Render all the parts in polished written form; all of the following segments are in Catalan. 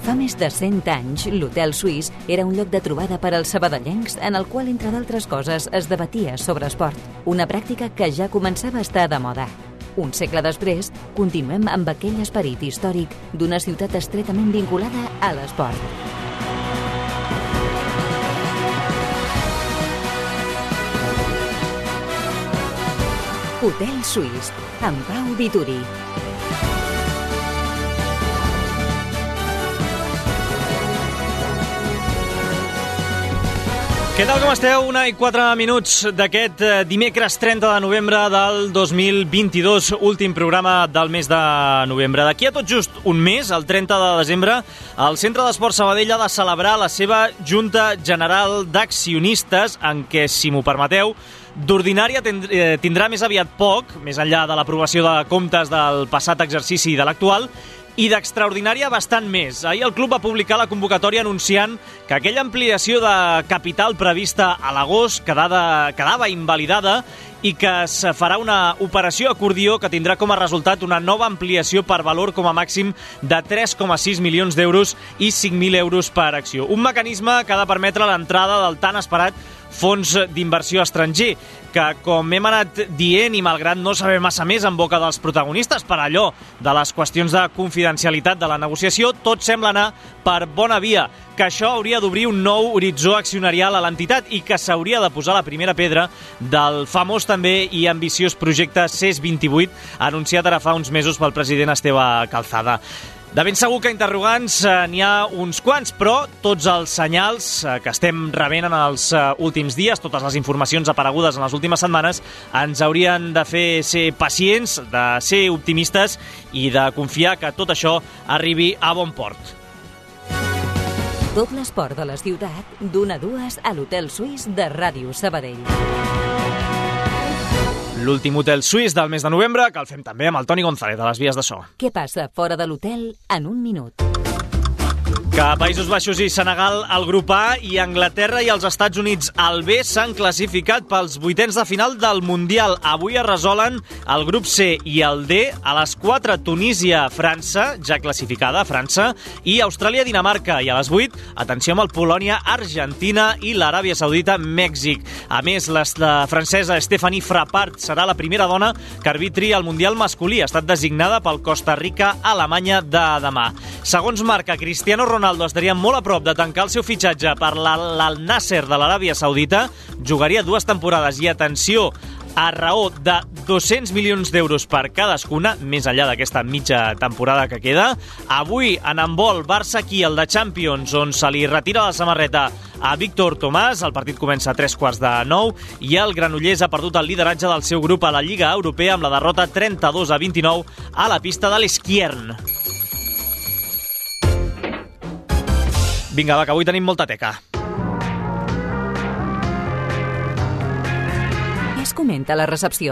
Fa més de 100 anys, l'Hotel Suís era un lloc de trobada per als sabadellencs en el qual, entre d'altres coses, es debatia sobre esport, una pràctica que ja començava a estar de moda. Un segle després, continuem amb aquell esperit històric d'una ciutat estretament vinculada a l'esport. Hotel Suís, amb Pau Vituri. Què tal, com esteu? 1:04 d'aquest dimecres 30 de novembre del 2022, últim programa del mes de novembre. D'aquí a tot just un mes, el 30 de desembre, el Centre d'Esport Sabadell ha de celebrar la seva Junta General d'Accionistes, en què, si m'ho permeteu, d'ordinària tindrà més aviat poc, més enllà de l'aprovació de comptes del passat exercici i de l'actual, i d'extraordinària bastant més. Ahir el club va publicar la convocatòria anunciant que aquella ampliació de capital prevista a l'agost quedava invalidada i que es farà una operació acordió que tindrà com a resultat una nova ampliació per valor com a màxim de 3,6 milions d'euros i 5.000 euros per acció. Un mecanisme que ha de permetre l'entrada del tan esperat fons d'inversió estranger, que, com hem anat dient, i malgrat no saber massa més en boca dels protagonistes per allò de les qüestions de confidencialitat de la negociació, tot sembla anar per bona via, que això hauria d'obrir un nou horitzó accionarial a l'entitat i que s'hauria de posar la primera pedra del famós també i ambiciós projecte CES 28, anunciat ara fa uns mesos pel president Esteve Calzada. De ben segur que interrogants n'hi ha uns quants, però tots els senyals que estem rebent en els últims dies, totes les informacions aparegudes en les últimes setmanes, ens haurien de fer ser pacients, de ser optimistes i de confiar que tot això arribi a bon port. Tot l'esport de la ciutat, d'1 a 2 a l'Hotel Suís de Ràdio Sabadell. L'últim hotel suís del mes de novembre, que el fem també amb el Toni González, de les vies de so. Què passa fora de l'hotel en un minut? Que Països Baixos i Senegal al grup A i Anglaterra i els Estats Units al B s'han classificat pels vuitens de final del Mundial. Avui es resolen el grup C i el D. A les 4, Tunísia, França, ja classificada, França, i Austràlia-Dinamarca. I a les 8, atenció amb el Polònia, Argentina i l'Aràbia Saudita, Mèxic. A més, la francesa Stéphanie Frappart serà la primera dona que arbitri el Mundial masculí. Ha estat designada pel Costa Rica-Alemanya de demà. Segons marca, Cristiano Ronaldo estaria molt a prop de tancar el seu fitxatge per l'Al-Nasser de l'Aràbia Saudita. Jugaria 2 temporades i, atenció, a raó de 200 milions d'euros per cadascuna, més enllà d'aquesta mitja temporada que queda. Avui, en handbol, Barça Kiel de Champions, on se li retira la samarreta a Víctor Tomàs. El partit comença a 8:45 i el Granollers ha perdut el lideratge del seu grup a la Lliga Europea amb la derrota 32-29 a la pista de l'Esquiern. Vinga, va, que avui tenim molta teca. Què es comenta a la recepció?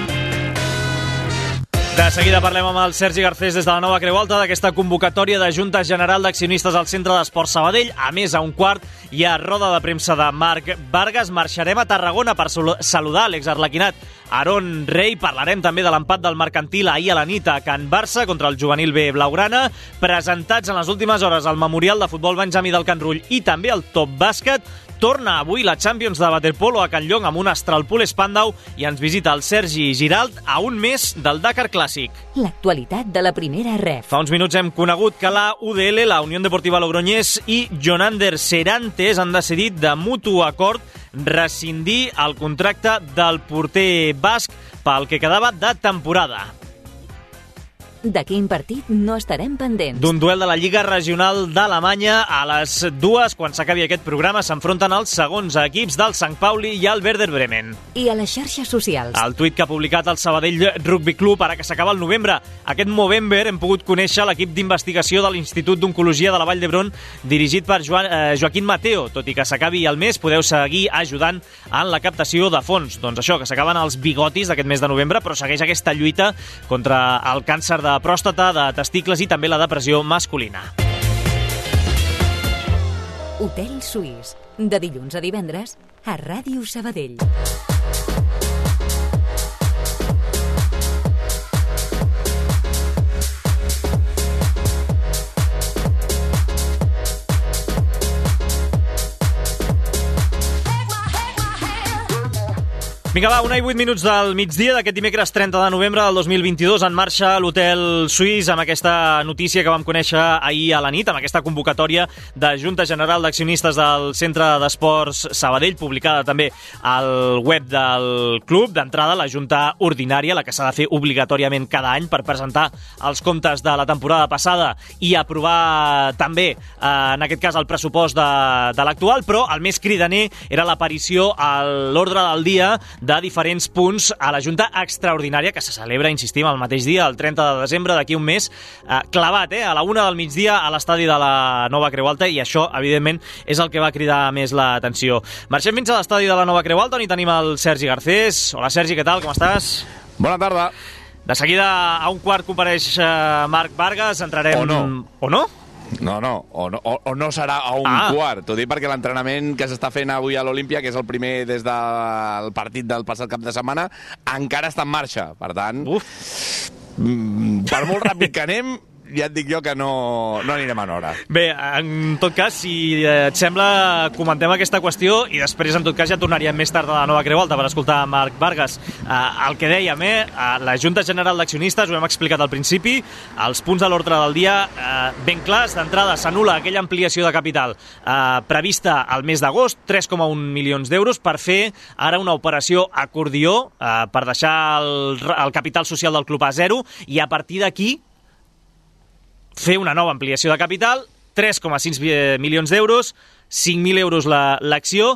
De seguida parlem amb el Sergi Garcés des de la Nova Creu Alta d'aquesta convocatòria de Junta General d'Accionistes al Centre d'Esport Sabadell. A més, a 1:15 hi ha roda de premsa de Marc Vargas. Marxarem a Tarragona per saludar l'exarlequinat Aron Rey. Parlarem també de l'empat del Mercantil ahir a la nit a Can Barça contra el juvenil B blaugrana. Presentats en les últimes hores al Memorial de Futbol Benjamí del Can Rull i també el Top Bàsquet. Torna avui la Champions de waterpolo a Can Llong amb un Astralpool Spandau i ens visita el Sergi Giralt a un mes del Dakar Clàssic. L'actualitat de la primera ref. Fa uns minuts hem conegut que la UDL, la Unió Deportiva Logroñés i Jonander Serantes han decidit de mutu acord rescindir el contracte del porter basc pel que quedava de temporada. De quin partit no estarem pendents? D'un duel de la Lliga Regional d'Alemanya. A les 2, quan s'acabi aquest programa, s'enfronten els segons equips del Sant Pauli i el Werder Bremen. I a les xarxes socials? El tuit que ha publicat el Sabadell Rugby Club ara que s'acaba el novembre. Aquest novembre hem pogut conèixer l'equip d'investigació de l'Institut d'Oncologia de la Vall d'Hebron, dirigit per Joaquín Mateo. Tot i que s'acabi el mes, podeu seguir ajudant en la captació de fons. Doncs això, que s'acaben els bigotis d'aquest mes de novembre, però segueix aquesta lluita contra el càncer de pròstata, de testicles i també la depressió masculina. Hotel Suís, de dilluns a divendres a Ràdio Sabadell. Vinga, va, 1:08 del migdia d'aquest dimecres 30 de novembre del 2022 en marxa l'Hotel Suís amb aquesta notícia que vam conèixer ahir a la nit, amb aquesta convocatòria de Junta General d'Accionistes del Centre d'Esports Sabadell, publicada també al web del club. D'entrada, la Junta Ordinària, la que s'ha de fer obligatòriament cada any per presentar els comptes de la temporada passada i aprovar també, en aquest cas, el pressupost de l'actual, però el més cridaner era l'aparició a l'ordre del dia de diferents punts a la Junta Extraordinària, que se celebra, insistim, el mateix dia, el 30 de desembre, d'aquí un mes, clavat, a la 1 del migdia a l'estadi de la Nova Creu Alta, i això, evidentment, és el que va cridar més l'atenció. Marxem fins a l'estadi de la Nova Creu Alta, on hi tenim el Sergi Garcés. Hola, Sergi, què tal? Com estàs? Bona tarda. De seguida, a 1:15 compareix Marc Vargas. Entrarem... O no. O no? No, o no serà a 1:15. T'ho dic perquè l'entrenament que s'està fent avui a l'Olímpia, que és el primer des del partit del passat cap de setmana, encara està en marxa. Per tant, per molt ràpid que anem, ja et dic jo que no anirem en hora. Bé, en tot cas, si et sembla, comentem aquesta qüestió i després, en tot cas, ja tornaríem més tard a la Nova Creu Alta per escoltar Marc Vargas. El que dèiem, la Junta General d'Accionistes, ho hem explicat al principi, els punts de l'ordre del dia ben clars. D'entrada, s'anul·la aquella ampliació de capital prevista al mes d'agost, 3,1 milions d'euros, per fer ara una operació acordió per deixar el capital social del club a zero, i a partir d'aquí fer una nova ampliació de capital, 3,6 milions d'euros, 5.000 euros l'acció.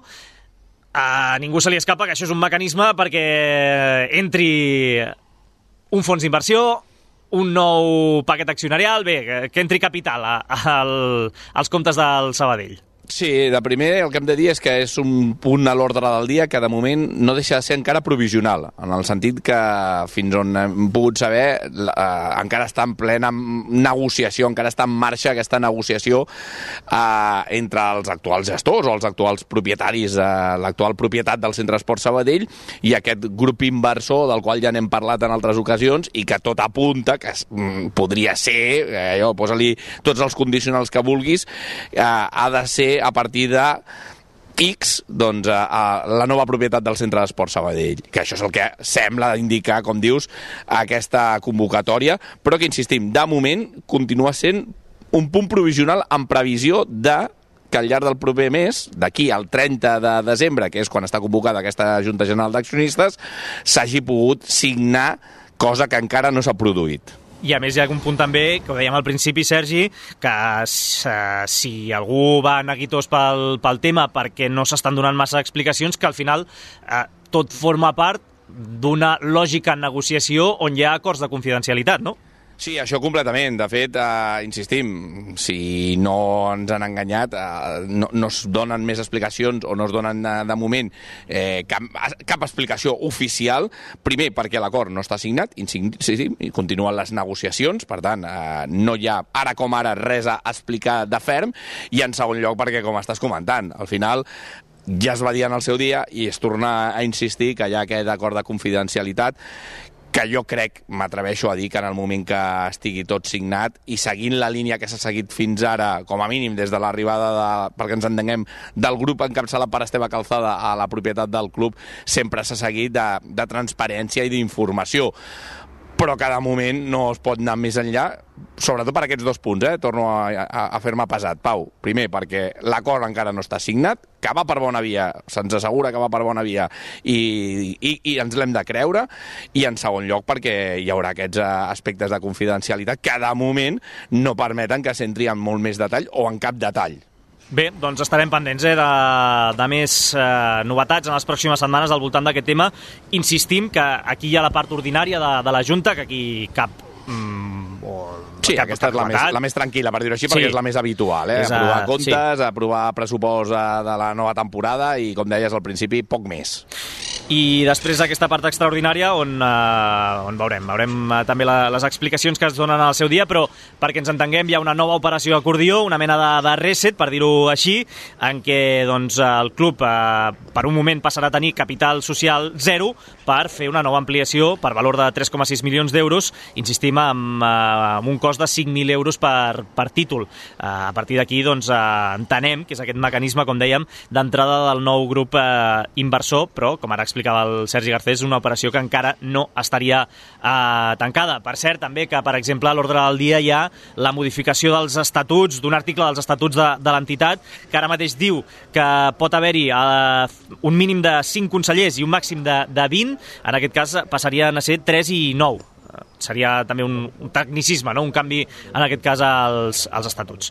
A ningú se li escapa que això és un mecanisme perquè entri un fons d'inversió, un nou paquet accionarial, bé, que entri capital als comptes del Sabadell. Sí, de primer el que hem de dir és que és un punt a l'ordre del dia que de moment no deixa de ser encara provisional, en el sentit que fins on hem pogut saber encara està en plena negociació, encara està en marxa aquesta negociació entre els actuals gestors o els actuals propietaris, l'actual propietat del Centre Esport Sabadell i aquest grup inversor del qual ja n'hem parlat en altres ocasions i que tot apunta que podria ser, posa-li tots els condicionals que vulguis, ha de ser a partir de X, doncs, la nova propietat del Centre d'Esport Sabadell, que això és el que sembla indicar, com dius, aquesta convocatòria, però que, insistim, de moment continua sent un punt provisional en previsió de que al llarg del proper mes, d'aquí al 30 de desembre, que és quan està convocada aquesta Junta General d'Accionistes, s'hagi pogut signar, cosa que encara no s'ha produït. I a més hi ha un punt també, que ho dèiem al principi, Sergi, que si algú va neguitós pel tema perquè no s'estan donant massa explicacions, que al final tot forma part d'una lògica negociació on hi ha acords de confidencialitat, no? Sí, això completament. De fet, insistim, si no ens han enganyat, no es donen més explicacions o no es donen de moment cap explicació oficial. Primer, perquè l'acord no està signat, insistim, i continuen les negociacions, per tant, no hi ha ara com ara res a explicar de ferm, i en segon lloc perquè, com estàs comentant, al final ja es va dir en el seu dia i es torna a insistir que hi ha aquest acord de confidencialitat que jo crec, m'atreveixo a dir, que en el moment que estigui tot signat i seguint la línia que s'ha seguit fins ara, com a mínim des de l'arribada, perquè ens entenguem, del grup encapçalat per Esteve Calzada a la propietat del club, sempre s'ha seguit de transparència i d'informació. Però cada moment no es pot anar més enllà, sobretot per aquests dos punts, torno a fer-me pesat, Pau. Primer, perquè l'acord encara no està signat, que va per bona via, se'ns assegura que va per bona via i ens l'hem de creure, i en segon lloc perquè hi haurà aquests aspectes de confidencialitat que de moment no permeten que s'entri en molt més detall o en cap detall. Bé, doncs estarem pendents de més novetats en les pròximes setmanes al voltant d'aquest tema. Insistim que aquí hi ha la part ordinària de la Junta, que aquí cap... Sí, aquesta és la més tranquil·la, per dir-ho així, perquè és la més habitual. Aprovar comptes, aprovar pressupost de la nova temporada i, com deies al principi, poc més. I després d'aquesta part extraordinària on veurem també les explicacions que es donen al seu dia, però perquè ens entenguem hi ha una nova operació acordió, una mena de reset, per dir-ho així, en què doncs, el club per un moment passarà a tenir capital social zero per fer una nova ampliació per valor de 3,6 milions d'euros, insistim, amb un cost de 5.000 euros per títol. A partir d'aquí doncs, entenem que és aquest mecanisme, com dèiem, d'entrada del nou grup inversor, però com ara expliquem explicava el Sergi Garcés, una operació que encara no estaria tancada. Per cert, també que, per exemple, a l'ordre del dia hi ha la modificació dels estatuts, d'un article dels estatuts de l'entitat, que ara mateix diu que pot haver-hi un mínim de 5 consellers i un màxim de 20, en aquest cas passarien a ser 3 i 9. Seria també un tecnicisme, no? Un canvi, en aquest cas, als estatuts.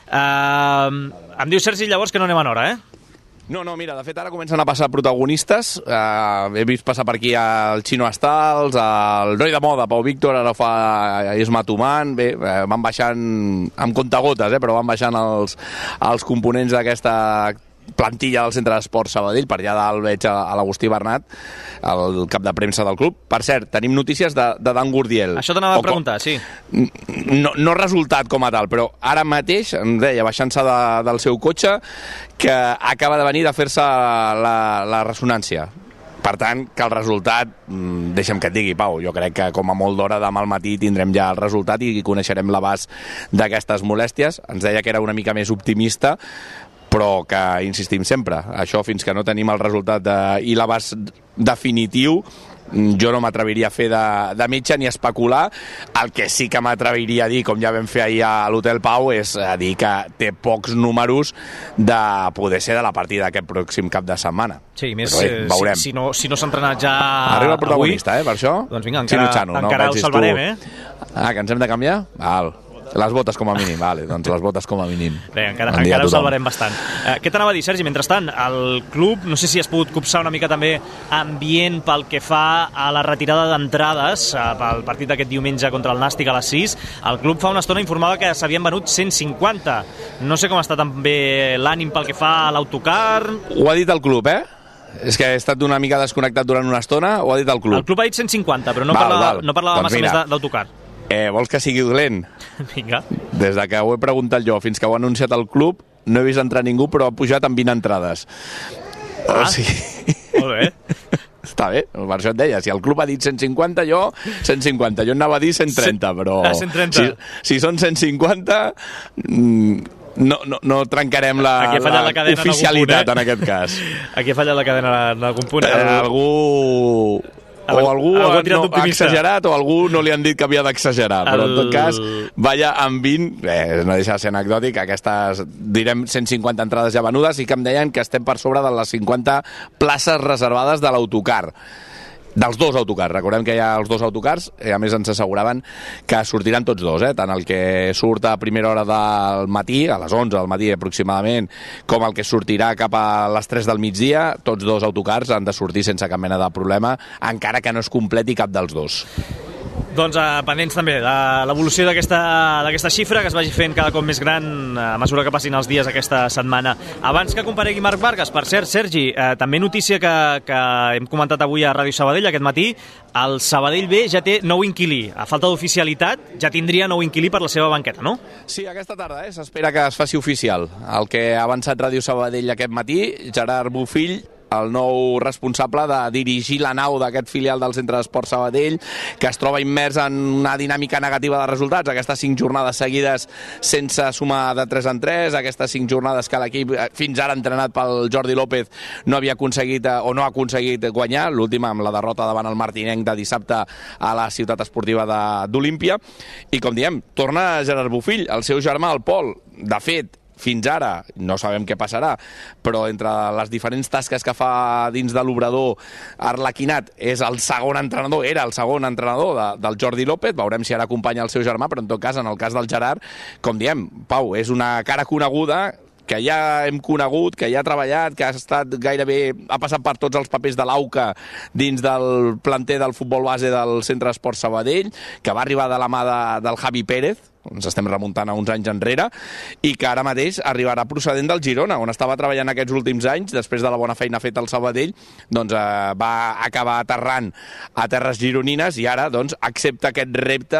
Em diu Sergi, llavors, que no anem en hora, No, mira, de fet ara comencen a passar protagonistes. He vist passar per aquí el Chino Astals, el rei de moda, Pau Víctor, ara fa Isma Tuman. Bé, van baixant amb comptagotes, però van baixant els components d'aquesta plantilla del Centre d'Esports Sabadell. Per allà dalt veig a l'Agustí Bernat, el cap de premsa del club. Per cert, tenim notícies de Dan Gurdiel. Això t'anava a preguntar, sí. No resultat com a tal, però ara mateix, em deia, baixant-se del seu cotxe, que acaba de venir a fer-se la ressonància. Per tant, que el resultat, deixa'm que et digui, Pau, jo crec que com a molt d'hora demà al matí tindrem ja el resultat i coneixerem l'abast d'aquestes molèsties. Ens deia que era una mica més optimista, però que insistim sempre, això fins que no tenim el resultat i l'abast definitiu, jo no m'atreviria a fer de metge ni a especular. El que sí que m'atreviria a dir, com ja vam fer ahir a l'Hotel Pau, és a dir que té pocs números de poder ser de la partida d'aquest pròxim cap de setmana. Sí, més veurem. Si no s'ha entrenat ja arriba el protagonista, per això. Doncs vinga, encara ho salvarem, que ens hem de canviar? Val. Les botes com a mínim, vale, doncs les botes com a mínim. Bé, encara ho salvarem bastant. Què t'anava a dir, Sergi? Mentrestant, el club, no sé si has pogut copsar una mica també ambient pel que fa a la retirada d'entrades pel partit d'aquest diumenge contra el Nàstic a les 6. El club fa una estona informava que s'havien venut 150. No sé com està també l'ànim pel que fa a l'autocar. Ho ha dit el club, És que he estat una mica desconnectat durant una estona, ho ha dit el club. El club ha dit 150, però no parlava massa més d'autocar. Vols que sigui dolent? Vinga. Des de que ho he preguntat jo fins que ho ha anunciat el club, no he vist entrar ningú, però ha pujat amb 20 entrades. O sigui... Molt bé. Està bé, per això et deia, si el club ha dit 150, jo 150, jo anava a dir 130, però 130. Si són 150, no trencarem l'oficialitat en aquest cas. Aquí ha fallat la cadena en algun punt. Algú ha exagerat o algú no li han dit que havia d'exagerar, però en tot cas vaya amb 20, no deixa de ser anecdòtic, aquestes direm 150 entrades ja venudes, i que em deien que estem per sobre de les 50 places reservades de l'autocar, dels dos autocars. Recordem que hi ha els dos autocars, a més ens asseguraven que sortiran tots dos, tant el que surt a primera hora del matí, a les 11 del matí aproximadament, com el que sortirà cap a les 3 del migdia. Tots dos autocars han de sortir sense cap mena de problema, encara que no es completi cap dels dos. Doncs pendents també de l'evolució d'aquesta xifra, que es vagi fent cada cop més gran a mesura que passin els dies aquesta setmana. Abans que comparegui Marc Vargas, per cert, Sergi, també notícia que hem comentat avui a Ràdio Sabadell aquest matí, el Sabadell B ja té nou inquilí. A falta d'oficialitat, ja tindria nou inquilí per la seva banqueta, no? Sí, aquesta tarda, s'espera que es faci oficial. El que ha avançat Ràdio Sabadell aquest matí, Gerard Bofill, el nou responsable de dirigir la nau d'aquest filial del Centre d'Esports Sabadell, que es troba immers en una dinàmica negativa de resultats, aquestes 5 jornades seguides sense sumar de 3 en 3, aquestes 5 jornades que l'equip, fins ara entrenat pel Jordi López, no havia aconseguit o no ha aconseguit guanyar, l'última amb la derrota davant el Martinenc de dissabte a la ciutat esportiva d'Olímpia. I com diem, torna Gerard Bofill, el seu germà, el Pol. De fet, fins ara, no sabem què passarà, però entre les diferents tasques que fa dins de l'obrador Arlequinat, és el segon entrenador, era el segon entrenador del Jordi López. Veurem si ara acompanya el seu germà, però en tot cas, en el cas del Gerard, com diem, Pau, és una cara coneguda, que ja hem conegut, que ja ha treballat, que ha estat ha passat per tots els papers de l'AUCA dins del planter del futbol base del Centre d'Esports Sabadell, que va arribar de la mà del Javi Pérez, ens estem remuntant a uns anys enrere, i que ara mateix arribarà procedent del Girona, on estava treballant aquests últims anys. Després de la bona feina feta al Sabadell, doncs va acabar aterrant a terres gironines i ara doncs accepta aquest repte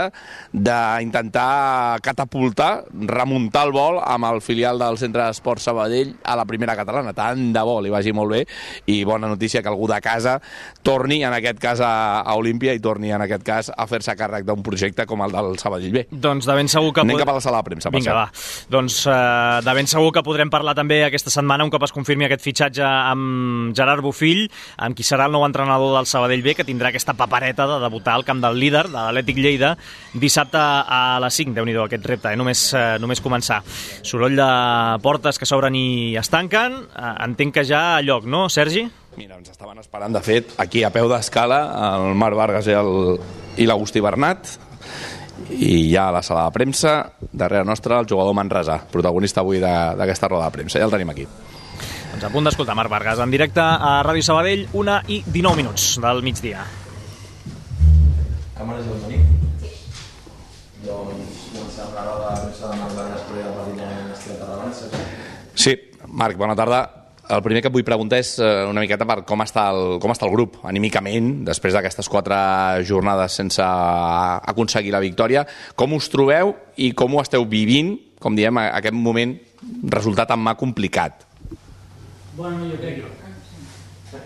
d'intentar catapultar, remuntar el vol amb el filial del Centre d'Esports Sabadell a la primera catalana. Tant de bo li vagi molt bé, i bona notícia que algú de casa torni, en aquest cas a Olímpia, i torni en aquest cas a fer-se càrrec d'un projecte com el del Sabadell B. Doncs de ben segur que... Anem cap a la sala de premsa. Vinga, va. Doncs de ben segur que podrem parlar també aquesta setmana, un cop es confirmi aquest fitxatge amb Gerard Bofill, amb qui serà el nou entrenador del Sabadell B, que tindrà aquesta papereta de debutar al camp del líder, de l'Atlètic Lleida, dissabte a les 5. Déu-n'hi-do aquest repte, només començar. Soroll de portes que s'obren i es tanquen. Entenc que ja a lloc, no, Sergi? Mira, ens estaven esperant, de fet, aquí a peu d'escala, el Marc Vargas i l'Agustí Bernat, i ja a la sala de premsa, darrere nostra, el jugador manresà, protagonista avui d'aquesta roda de premsa. Ja el tenim aquí. Doncs a punt d'escoltar Marc Vargas en directe a Ràdio Sabadell, 1:19 del migdia. Càmeres i Toni. Doncs comencem amb la roda de premsa de Marc Vargas per el partit de l'Estil de Tarragona. Sí, Marc, bona tarda. El primer que et vull preguntar és una miqueta per com està el grup anímicament després d'aquestes 4 jornades sense aconseguir la victòria. Com us trobeu i com ho esteu vivint, com diem, aquest moment resultat en mà complicat? Bueno, jo crec que...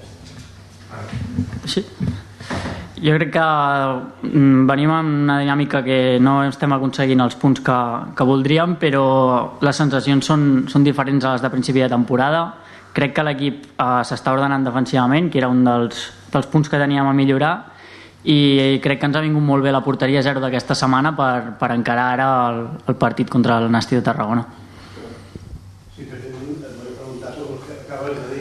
Sí. Jo crec que venim amb una dinàmica que no estem aconseguint els punts que voldríem, però les sensacions són diferents a les de principi de temporada. Crec que l'equip s'està ordenant defensivament, que era un dels punts que teníem a millorar, i crec que ens ha vingut molt bé la porteria 0 d'aquesta setmana per encarar ara el partit contra el Nàstic de Tarragona. Sí, precisament et vull preguntar sobre el que acabes de dir,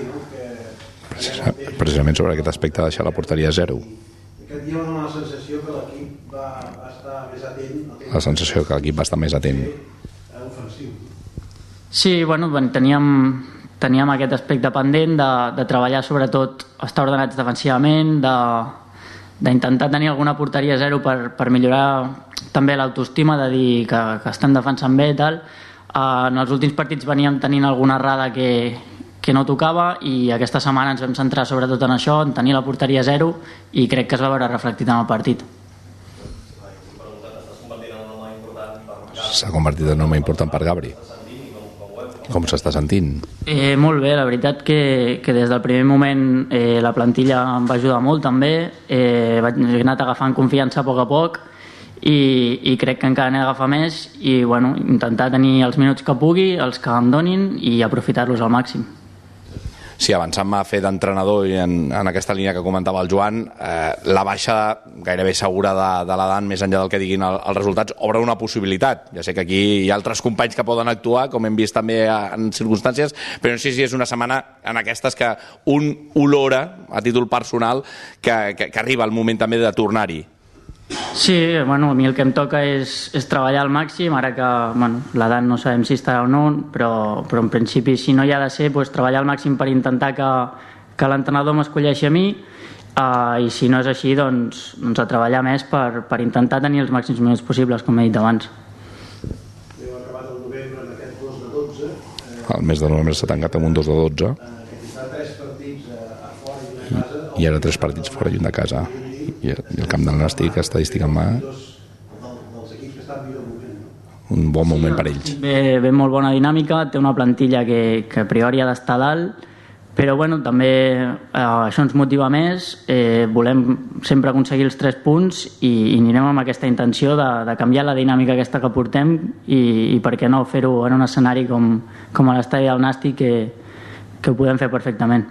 no? Precisament sobre aquest aspecte de deixar la porteria 0. Aquest dia va donar la sensació que l'equip va estar més atent. La sensació que l'equip va estar més atent. Ofensiu. Sí, bueno, teníem aquest aspecte pendent de treballar, sobretot estar ordenats defensivament, d'intentar tenir alguna porteria 0 per millorar també l'autoestima, de dir que estem defensant bé i tal. En els últims partits veníem tenint alguna errada que no tocava, i aquesta setmana ens vam centrar sobretot en això, en tenir la porteria 0, i crec que es va veure reflectit en el partit. S'ha convertit en un home important per Gabri. Com s'està sentint? Molt bé, la veritat que des del primer moment la plantilla em va ajudar molt també. He anat agafant confiança a poc i crec que encara n'he d'agafar més, i bueno, intentar tenir els minuts que pugui, els que em donin, i aprofitar-los al màxim. Sí, avançant a fer d'entrenador i en aquesta línia que comentava el Joan, la baixa gairebé segura de l'Adan, més enllà del que diguin els resultats, obre una possibilitat. Ja sé que aquí hi ha altres companys que poden actuar, com hem vist també en circumstàncies, però no sé si és una setmana en aquestes que un olora, a títol personal, que arriba el moment també de tornar-hi. Sí, bueno, a mi el que em toca és treballar al màxim, ara que l'edat no sabem si estarà o no, però en principi, si no hi ha de ser, doncs treballar al màxim per intentar que l'entrenador m'escolleixi a mi, i si no és així, doncs a treballar més per intentar tenir els màxims minuts possibles, com he dit abans. Heu acabat el novembre d'aquest 2 de 12. El mes de novembre s'ha tancat amb un 2 de 12. Que fa 3 partits a fora i una casa. I ara 3 partits fora i un de casa. I el camp del Nàstic, estadística en mà, Dels equips que estan millor moment, no? un bon moment per ells. Ve molt bona dinàmica, té una plantilla que a priori ha d'estar dalt, però bueno, també això ens motiva més, volem sempre aconseguir els 3 punts, i anirem amb aquesta intenció de canviar la dinàmica aquesta que portem, i per què no fer-ho en un escenari com a l'estadi del Nàstic, que ho podem fer perfectament.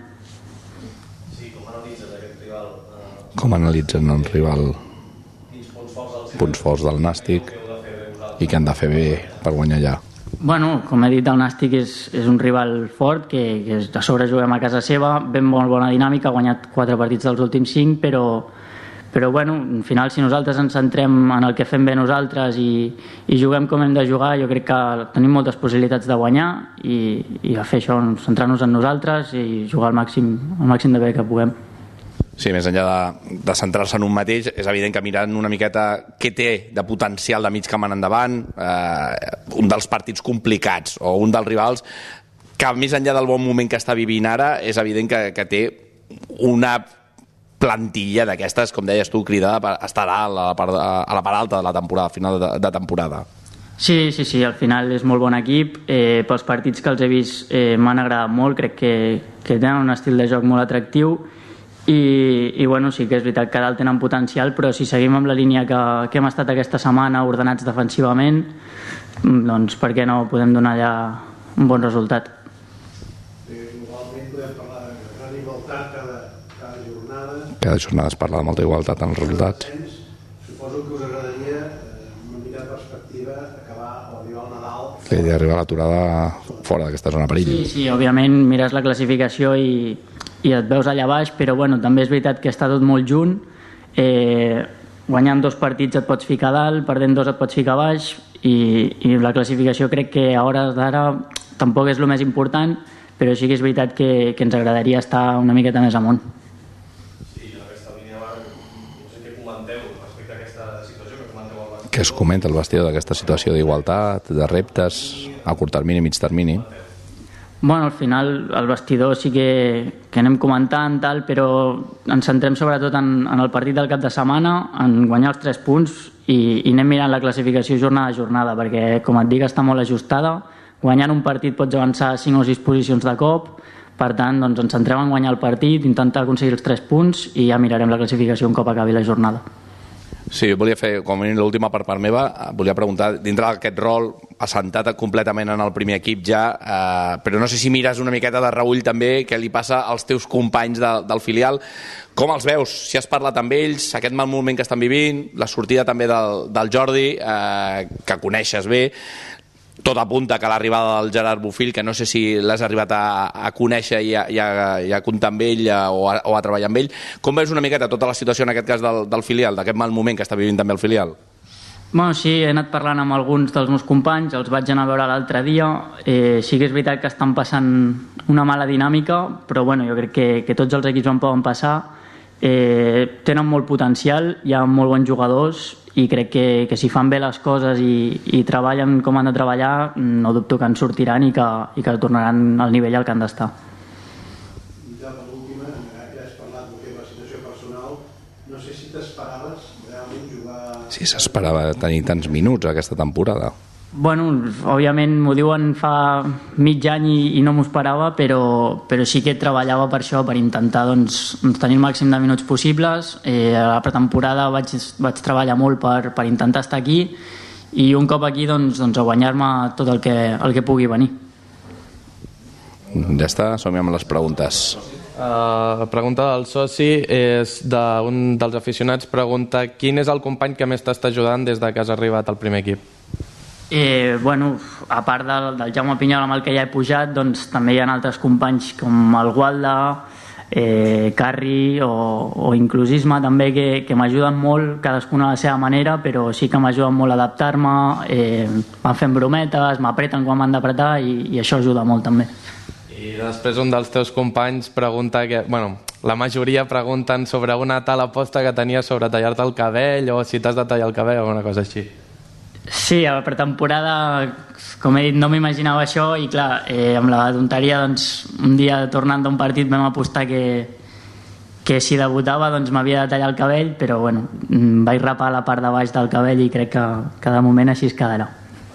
Com analitzen el rival? Punts forts del Nàstic i què han de fer bé per guanyar allà? Bueno, com he dit, el Nàstic és un rival fort, que a sobre juguem a casa seva, ben molt bona dinàmica, ha guanyat 4 partits dels últims 5, però bueno, al final, si nosaltres ens centrem en el que fem bé nosaltres i juguem com hem de jugar, jo crec que tenim moltes possibilitats de guanyar, i a fer això, centrar-nos en nosaltres i jugar al màxim de bé que puguem. Sí, més enllà de centrar-se en un mateix, és evident que mirant una miqueta què té de potencial de mig camp en endavant, un dels partits complicats o un dels rivals que més enllà del bon moment que està vivint ara, és evident que té una plantilla d'aquestes, com deies tu, cridada per estar a la part alta de la temporada, final de temporada. Sí, al final és molt bon equip, pels partits que els he vist m'han agradat molt, crec que tenen un estil de joc molt atractiu, i bueno, sí que és veritat que dalt tenen potencial, però si seguim amb la línia que hem estat aquesta setmana, ordenats defensivament, doncs per què no podem donar ja un bon resultat. Globalment podem parlar de gran igualtat cada jornada. Cada jornada es parla de molta igualtat en els resultats. Suposo que us agradaria, amb una mica de perspectiva, acabar o arribar al Nadal. Que ja arriba l'aturada fora d'aquesta zona perill. Sí, òbviament mires la classificació i et veus allà baix, però bueno, també és veritat que està tot molt junt. Guanyant 2 partits et pots ficar dalt, perdent 2 et pots ficar baix, i la classificació crec que a hores d'ara tampoc és el més important, però sí que és veritat que ens agradaria estar una miqueta més amunt. Sí, en aquesta línia, no sé què comenteu respecte a aquesta situació que comenteu al vestidor. Què es comenta el vestidor d'aquesta situació d'igualtat, de reptes a curt termini, mig termini? Bueno, al final el vestidor sí que anem comentant, tal, però ens centrem sobretot en el partit del cap de setmana, en guanyar els 3 punts i anem mirant la classificació jornada a jornada, perquè, com et dic, està molt ajustada. Guanyant un partit pots avançar 5 o 6 posicions de cop, per tant, doncs, ens centrem en guanyar el partit, intentar aconseguir els 3 punts i ja mirarem la classificació un cop acabi la jornada. Sí, volia fer, com a mínim l'última per part meva, volia preguntar, dintre d'aquest rol assentat completament en el primer equip ja, però no sé si mires una miqueta de reull també què li passa als teus companys del filial, com els veus? Si has parlat amb ells, aquest mal moment que estan vivint, la sortida també del Jordi, que coneixes bé, tot apunta que l'arribada del Gerard Bofill, que no sé si l'has arribat a conèixer i a comptar amb ell o a treballar amb ell. Com veus una miqueta tota la situació en aquest cas del filial, d'aquest mal moment que està vivint també el filial? Bueno, sí, he anat parlant amb alguns dels meus companys, els vaig anar a veure l'altre dia. Sí que és veritat que estan passant una mala dinàmica, però bueno, jo crec que tots els equips en poden passar. Tenen molt potencial, hi ha molt bons jugadors i crec que si fan bé les coses i treballen com han de treballar, no dubto que en sortiran i que tornaran al nivell al que han d'estar. Ja per l'última, ja has parlat de la situació personal, no sé si t'esperaves realment jugar... Si s'esperava tenir tants minuts aquesta temporada. Bueno, òbviament m'ho diuen fa mig any i no m'ho esperava, però sí que treballava per això, per intentar doncs, tenir el màxim de minuts possibles. A la pretemporada vaig treballar molt per intentar estar aquí i un cop aquí doncs, a guanyar-me tot el que pugui venir. Ja està, som-hi amb les preguntes. La pregunta del soci és d'un dels aficionats, pregunta quin és el company que més t'està ajudant des que has arribat al primer equip? Bueno, a part del Jaume Pinyol amb el que ja he pujat, doncs també hi ha altres companys com el Gualda, Carri o Inclusisme també que m'ajuden molt, cadascuna a la seva manera, però sí que m'ajuden molt a adaptar-me, van fent brometes, m'apreten quan m'han d'apretar i això ajuda molt també. I després un dels teus companys pregunta que, bueno, la majoria pregunten sobre una tal aposta que tenies sobre tallar-te el cabell o si t'has de tallar el cabell o alguna cosa així. Sí, a la pretemporada, com he dit, no m'imaginava això i clar, amb la tonteria, doncs, un dia tornant d'un partit vam apostar que si debutava doncs m'havia de tallar el cabell, però bueno, vaig rapar la part de baix del cabell i crec que de moment així es quedarà.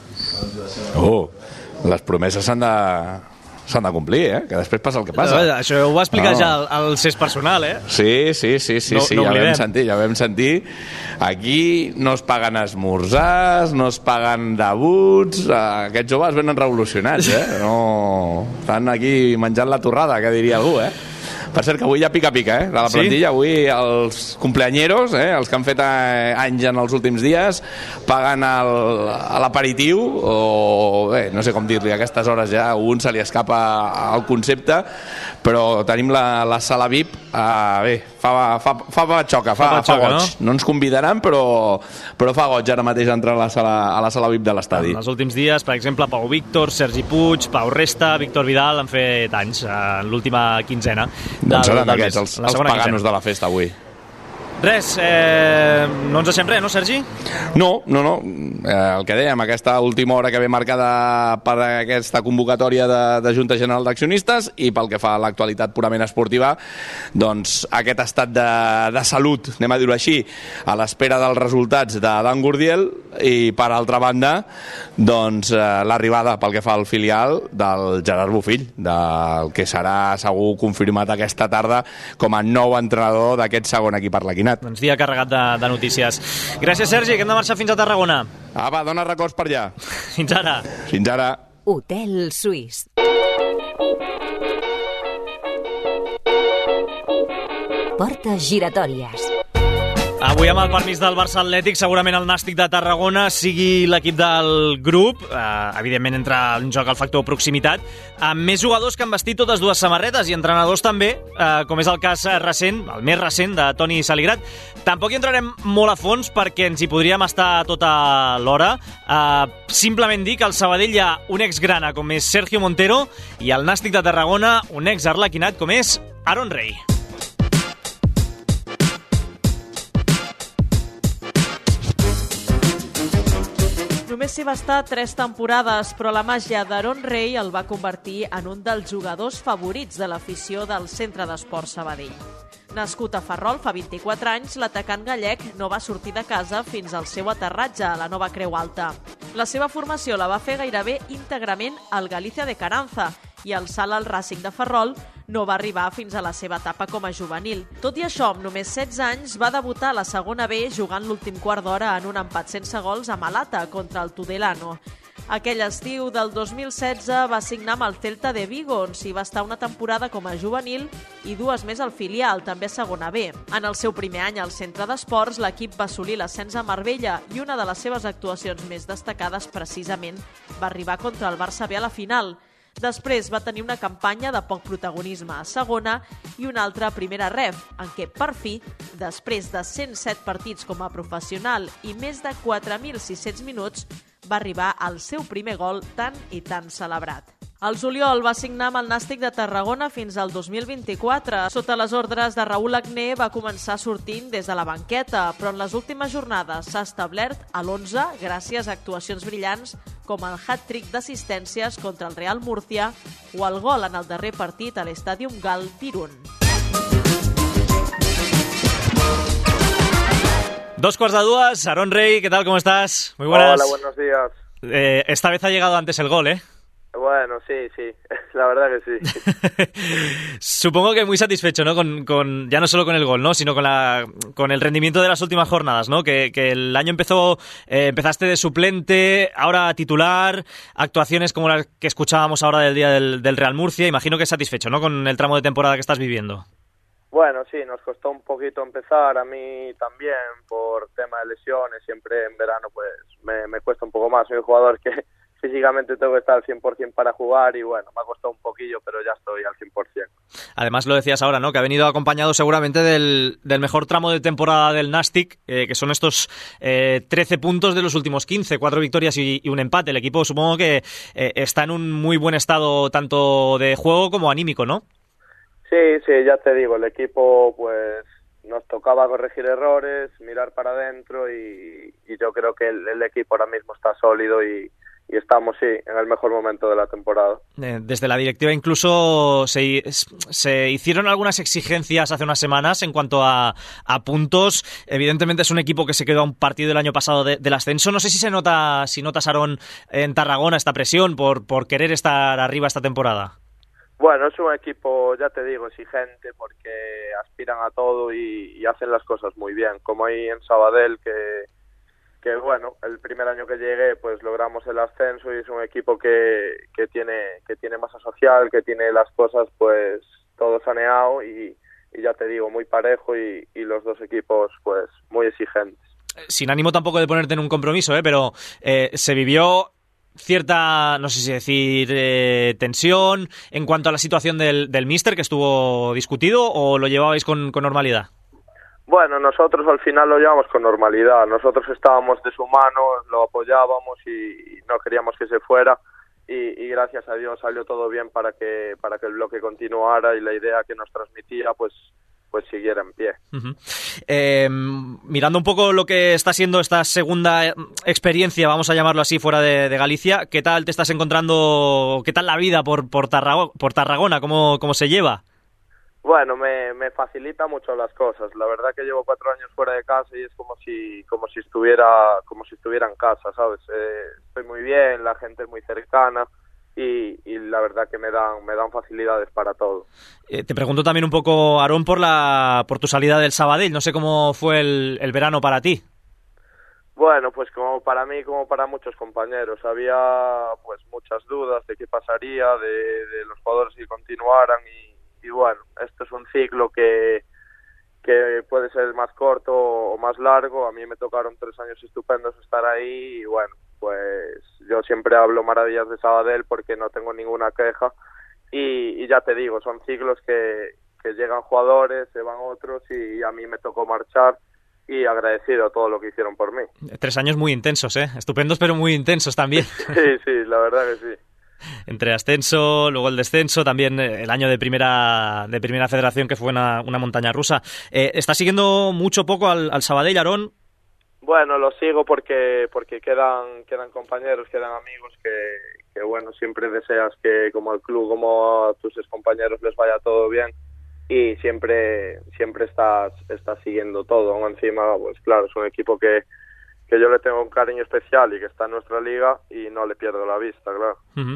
Les promeses s'han de complir, que després passa el que passa. Això ho va explicar ja el CES personal, Sí, no ja vam sentir. Aquí no es paguen esmorzars, no es paguen debuts, aquests joves venen revolucionats, no... Estan aquí menjant la torrada, que diria algú, Per cert, que avui hi ha pica-pica, de la plantilla. Sí? Avui els cumpleañeros, els que han fet anys en els últims dies, paguen l'aperitiu, o bé, no sé com dir-li, a aquestes hores ja a un se li escapa el concepte, però tenim la sala VIP, bé, fa batxoca, fa goig. No ens convidaran, però fa goig ara mateix entrar a la sala VIP de l'estadi. En els últims dies, per exemple, Pau Víctor, Sergi Puig, Pau Resta, Víctor Vidal han fet anys en l'última quinzena. Doncs seran aquests, els paganos de la festa avui. Res, no ens deixem res, no, Sergi? No. El que dèiem, aquesta última hora que ve marcada per aquesta convocatòria de Junta General d'Accionistes, i pel que fa a l'actualitat purament esportiva, doncs aquest estat de salut, anem a dir-ho així, a l'espera dels resultats d'Adam Gurdiel, i per altra banda, doncs l'arribada pel que fa al filial del Gerard Bofill, del que serà segur confirmat aquesta tarda com a nou entrenador d'aquest segon equip arlequinat. Doncs dia carregat de notícies. Gràcies, Sergi, que hem de marxar fins a Tarragona. Va, dona records per allà. Fins ara. Fins ara. Hotel Suís. Portes giratòries. Avui, amb el permís del Barça Atlètic, segurament el Nàstic de Tarragona sigui l'equip del grup. Evidentment entra en joc el factor proximitat, amb més jugadors que han vestit totes dues samarretes i entrenadors també, com és el cas recent, el més recent, de Toni Saligrat. Tampoc hi entrarem molt a fons perquè ens hi podríem estar tota l'hora. Simplement dir que al Sabadell hi ha un exgrana com és Sergio Montero i al Nàstic de Tarragona un ex-arlequinat com és Aaron Rey. Només s'hi va estar 3 temporades, però la màgia d'Aaron Rey el va convertir en un dels jugadors favorits de l'afició del Centre d'Esports Sabadell. Nascut a Ferrol fa 24 anys, l'atacant gallec no va sortir de casa fins al seu aterratge a la nova Creu Alta. La seva formació la va fer gairebé íntegrament al Galicia de Caranza i el salt al Racing de Ferrol no va arribar fins a la seva etapa com a juvenil. Tot i això, amb només 16 anys, va debutar a la segona B jugant l'últim quart d'hora en un empat sense gols a Malata contra el Tudelano. Aquell estiu del 2016 va signar amb el Celta de Vigo, on s'hi va estar una temporada com a juvenil i 2 més al filial, també a segona B. En el seu primer any al Centre d'Esports, l'equip va assolir l'ascens a Marbella i una de les seves actuacions més destacades precisament va arribar contra el Barça B a la final. Després va tenir una campanya de poc protagonisme a segona i una altra a primera ref, en què, per fi, després de 107 partits com a professional i més de 4.600 minuts, va arribar al seu primer gol tan i tan celebrat. Al juliol va signar amb el Nàstic de Tarragona fins al 2024. Sota les ordres de Raúl Agné va començar sortint des de la banqueta, però en les últimes jornades s'ha establert a l'11 gràcies a actuacions brillants com el hat-trick d'assistències contra el Real Murcia o el gol en el darrer partit a l'Estadium Gal d'Irun. 2:45, Aaron Rey, ¿qué tal? ¿Cómo estás? Muy buenas. Hola, buenos días. Esta vez ha llegado antes el gol, ¿eh? Bueno, sí, la verdad que sí. Supongo que muy satisfecho, ¿no? Con ya no solo con el gol, ¿no? Sino con el rendimiento de las últimas jornadas, ¿no? Que el año empezaste de suplente, ahora titular, actuaciones como las que escuchábamos ahora del día del Real Murcia. Imagino que satisfecho, ¿no? Con el tramo de temporada que estás viviendo. Bueno, sí, nos costó un poquito empezar, a mí también, por tema de lesiones. Siempre en verano pues me cuesta un poco más. Soy un jugador que físicamente tengo que estar al 100% para jugar y bueno, me ha costado un poquillo, pero ya estoy al 100%. Además lo decías ahora, ¿no? Que ha venido acompañado seguramente del mejor tramo de temporada del Nàstic, que son estos 13 puntos de los últimos 15, 4 victorias y un empate. El equipo supongo que está en un muy buen estado tanto de juego como anímico, ¿no? Sí, ya te digo, el equipo pues nos tocaba corregir errores, mirar para adentro y yo creo que el equipo ahora mismo está sólido y estamos, sí, en el mejor momento de la temporada. Desde la directiva incluso se hicieron algunas exigencias hace unas semanas en cuanto a puntos. Evidentemente es un equipo que se quedó a un partido el año pasado del ascenso. No sé si notas, Aaron, en Tarragona esta presión por querer estar arriba esta temporada. Bueno, es un equipo, ya te digo, exigente porque aspiran a todo y hacen las cosas muy bien. Como ahí en Sabadell que bueno, el primer año que llegué pues logramos el ascenso y es un equipo que tiene masa social, que tiene las cosas pues todo saneado y ya te digo, muy parejo y los dos equipos pues muy exigentes. Sin ánimo tampoco de ponerte en un compromiso, pero se vivió cierta, no sé si decir, tensión en cuanto a la situación del míster, que estuvo discutido, o lo llevabais con normalidad. Bueno, nosotros al final lo llevamos con normalidad. Nosotros estábamos de su mano, lo apoyábamos y no queríamos que se fuera. Y gracias a Dios salió todo bien para que el bloque continuara y la idea que nos transmitía pues siguiera en pie. Mirando un poco lo que está siendo esta segunda experiencia, vamos a llamarlo así, fuera de Galicia, ¿qué tal te estás encontrando? ¿Qué tal la vida por Tarragona? ¿Cómo se lleva? Bueno, me facilita mucho las cosas. La verdad que llevo 4 años fuera de casa y es como si estuviera en casa, ¿sabes? Estoy muy bien, la gente es muy cercana y la verdad que me dan facilidades para todo. Te pregunto también un poco, Aarón, por tu salida del Sabadell. No sé cómo fue el verano para ti. Bueno, pues como para mí, como para muchos compañeros, había pues muchas dudas de qué pasaría, de los jugadores que continuaran y bueno, esto es un ciclo que puede ser más corto o más largo. A mí me tocaron 3 años estupendos estar ahí y bueno, pues yo siempre hablo maravillas de Sabadell porque no tengo ninguna queja y ya te digo, son ciclos que llegan jugadores, se van otros y a mí me tocó marchar y agradecido a todo lo que hicieron por mí. 3 años muy intensos, estupendos pero muy intensos también. Sí, la verdad que sí. Entre ascenso, luego el descenso, también el año de primera federación que fue una montaña rusa. ¿Estás siguiendo mucho poco al Sabadell, Aarón? Bueno, lo sigo porque quedan compañeros, quedan amigos que bueno, siempre deseas que como al club, como a tus compañeros les vaya todo bien y siempre estás siguiendo todo. Aún encima, pues claro, es un equipo que yo le tengo un cariño especial y que está en nuestra liga y no le pierdo la vista, claro.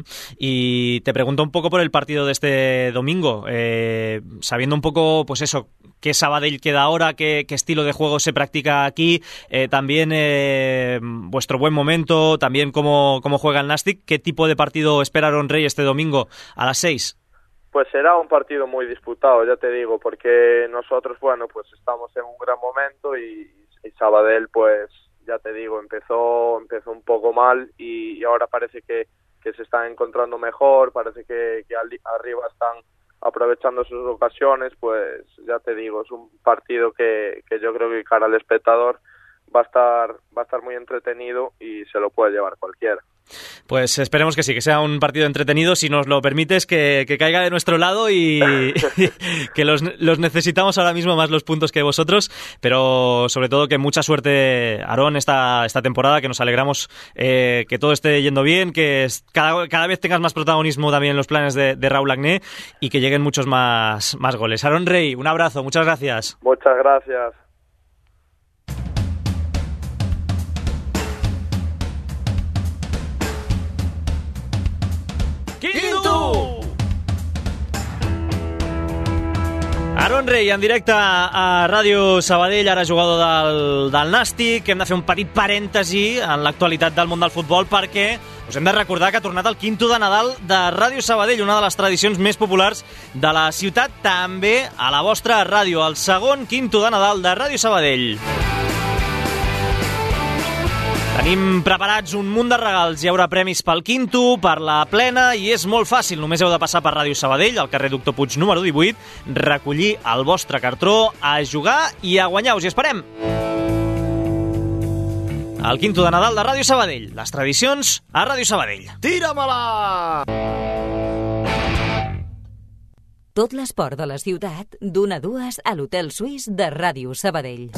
Y te pregunto un poco por el partido de este domingo, sabiendo un poco, pues eso, qué Sabadell queda ahora, qué estilo de juego se practica aquí, también vuestro buen momento, también cómo juega el Nàstic, ¿qué tipo de partido espera Aaron Rey este domingo a las 6? Pues será un partido muy disputado, ya te digo, porque nosotros, bueno, pues estamos en un gran momento y Sabadell, pues ya te digo, empezó un poco mal y ahora parece que se están encontrando mejor, parece que arriba están aprovechando sus ocasiones, pues ya te digo, es un partido que yo creo que cara al espectador va a estar muy entretenido y se lo puede llevar cualquiera. Pues esperemos que sí, que sea un partido entretenido, si nos lo permites, que caiga de nuestro lado y que los necesitamos ahora mismo más los puntos que vosotros, pero sobre todo que mucha suerte, Aarón, esta temporada, que nos alegramos que todo esté yendo bien, que cada vez tengas más protagonismo también en los planes de Raúl Agné y que lleguen muchos más goles. Aaron Rey, un abrazo, muchas gracias. Muchas gracias. Quinto! Aaron Rey en directe a Ràdio Sabadell, ara jugador del Nàstic. Hem de fer un petit parèntesi en l'actualitat del món del futbol perquè us hem de recordar que ha tornat el Quinto de Nadal de Ràdio Sabadell, una de les tradicions més populars de la ciutat, també a la vostra ràdio, el segon Quinto de Nadal de Ràdio Sabadell. Tenim preparats un munt de regals, hi haurà premis pel Quinto, per la plena, i és molt fàcil, només heu de passar per Ràdio Sabadell, al carrer Doctor Puig número 18, recollir el vostre cartró, a jugar i a guanyar. Us hi esperem! El Quinto de Nadal de Ràdio Sabadell, les tradicions a Ràdio Sabadell. Tira-me-la! Tot l'esport de la ciutat, d'1 a 2 a l'Hotel Suís de Ràdio Sabadell.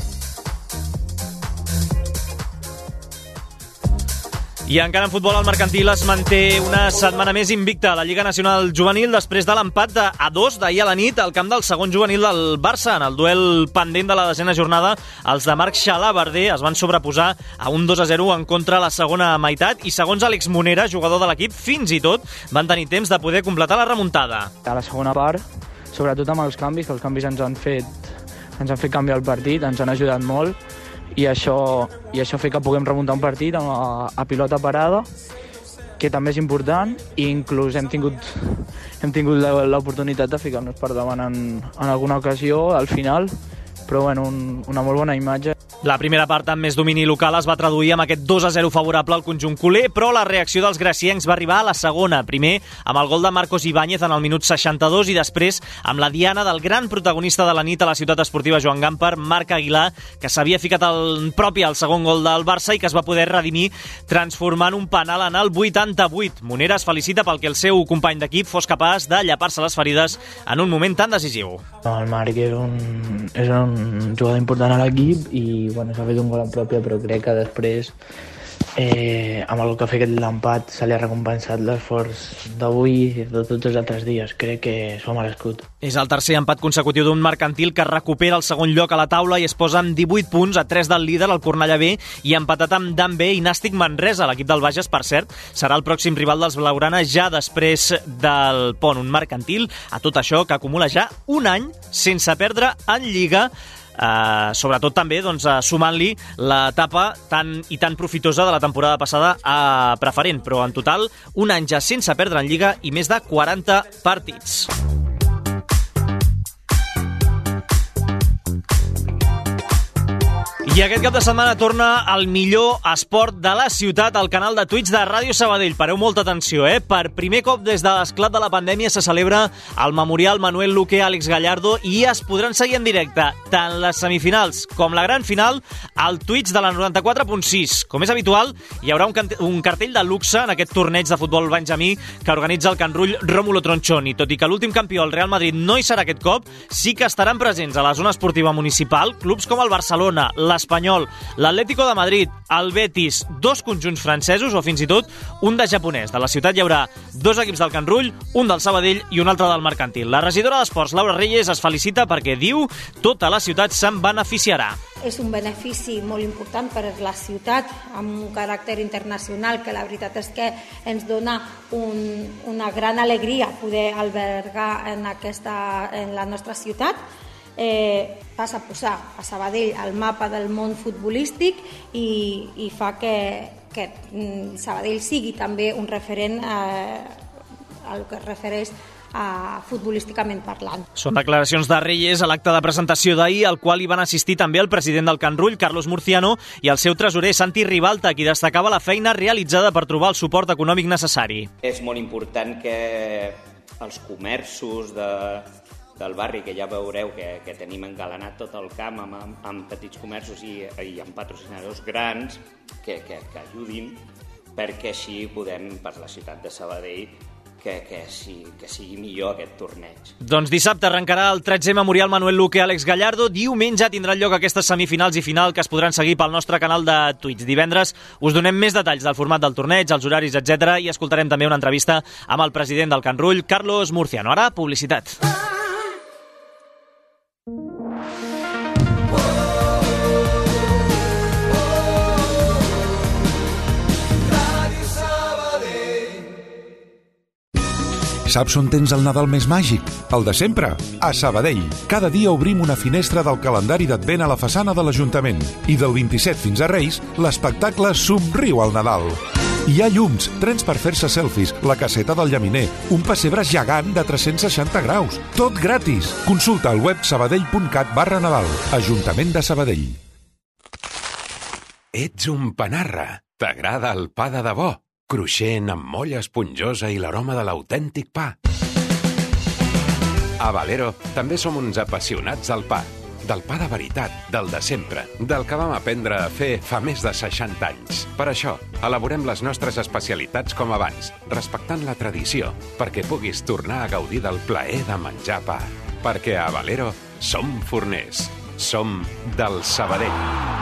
I encara en futbol, el Mercantil es manté una setmana més invicta a la Lliga Nacional Juvenil després de l'empat a 2 d'ahir a la nit al camp del segon juvenil del Barça. En el duel pendent de la 10ª jornada, els de Marc Xalabarder es van sobreposar a un 2-0 en contra a la segona meitat i, segons Àlex Monera, jugador de l'equip, fins i tot van tenir temps de poder completar la remuntada. A la segona part, sobretot amb els canvis, que els canvis ens han fet canviar el partit, ens han ajudat molt, i això fa que puguem remuntar un partit a pilota parada, que també és important, i inclús hem tingut l'oportunitat de ficar-nos per davant en alguna ocasió al final, però bueno, una molt bona imatge. La primera part amb més domini local es va traduir amb aquest 2-0 favorable al conjunt culer, però la reacció dels graciencs va arribar a la segona, primer amb el gol de Marcos Ibáñez en el minut 62 i després amb la diana del gran protagonista de la nit a la ciutat esportiva Joan Gamper, Marc Aguilar, que s'havia ficat al segon gol del Barça i que es va poder redimir transformant un penal en el 88. Monera es felicita pel que el seu company d'equip fos capaç de llepar-se les ferides en un moment tan decisiu. El Marc és un jugador important a l'equip i s'ha fet un gol en pròpia, però crec que després amb el que ha fet l'empat se li ha recompensat l'esforç d'avui i de tots els altres dies. Crec que s'ho ha merescut. És el tercer empat consecutiu d'un Mercantil que recupera el segon lloc a la taula i es posa amb 18 punts a 3 del líder, el Cornellà B, i empatat amb Dan B i Nàstic Manresa. L'equip del Bages, per cert, serà el pròxim rival dels blaugrana ja després del pont. Un Mercantil, a tot això, que acumula ja un any sense perdre en Lliga, sobretot també sumant-li l'etapa tan profitosa de la temporada passada a preferent, però en total un any ja sense perdre en Lliga i més de 40 partits. I aquest cap de setmana torna el millor esport de la ciutat al canal de Twitch de Ràdio Sabadell. Pareu molta atenció, Per primer cop des de l'esclat de la pandèmia se celebra el Memorial Manuel Luque Àlex Gallardo i es podran seguir en directe tant les semifinals com la gran final al Twitch de la 94.6. Com és habitual, hi haurà un cartell de luxe en aquest torneig de futbol benjamí que organitza el Can Rull Rómulo Tronchoni. Tot i que l'últim campió, el Real Madrid, no hi serà aquest cop, sí que estaran presents a la zona esportiva municipal clubs com el Barcelona, l'Espanyol, l'Atlético de Madrid, el Betis, 2 conjunts francesos o fins i tot un de japonès. De la ciutat hi haurà 2 equips del Can Rull, un del Sabadell i un altre del Mercantil. La regidora d'Esports, Laura Reyes, es felicita perquè diu tota la ciutat se'n beneficiarà. És un benefici molt important per a la ciutat amb un caràcter internacional que la veritat és que ens dona una gran alegria poder albergar en la nostra ciutat. Passa a posar a Sabadell al mapa del món futbolístic i fa que Sabadell sigui també un referent al que es refereix futbolísticament parlant. Són declaracions de Reyes a l'acte de presentació d'ahir, al qual hi van assistir també el president del Can Rull, Carlos Murciano, i el seu tresorer, Santi Ribalta, qui destacava la feina realitzada per trobar el suport econòmic necessari. És molt important que els comerços del barri, que ja veureu que tenim engalanat tot el camp amb petits comerços i amb patrocinadors grans que ajudin perquè així podem, per la ciutat de Sabadell, que sigui millor aquest torneig. Doncs dissabte arrencarà el 13è Memorial Manuel Luque Àlex Gallardo. Diumenge tindran lloc aquestes semifinals i final que es podran seguir pel nostre canal de Twitch. Divendres us donem més detalls del format del torneig, els horaris, etc. i escoltarem també una entrevista amb el president del Can Rull, Carlos Murciano. Ara, publicitat. Saps on tens el Nadal més màgic? El de sempre, a Sabadell. Cada dia obrim una finestra del calendari d'Advent a la façana de l'Ajuntament. I del 27 fins a Reis, l'espectacle Somriu al Nadal. Hi ha llums, trens per fer-se selfies, la caseta del llaminer, un pessebre gegant de 360 graus. Tot gratis. Consulta al web sabadell.cat/Nadal. Ajuntament de Sabadell. Ets un panarra. T'agrada el pa de debò? Cruixent, amb molla esponjosa i l'aroma de l'autèntic pa. A Valero també som uns apassionats del pa. Del pa de veritat, del de sempre, del que vam aprendre a fer fa més de 60 anys. Per això, elaborem les nostres especialitats com abans, respectant la tradició, perquè puguis tornar a gaudir del plaer de menjar pa. Perquè a Valero som forners. Som del Sabadell.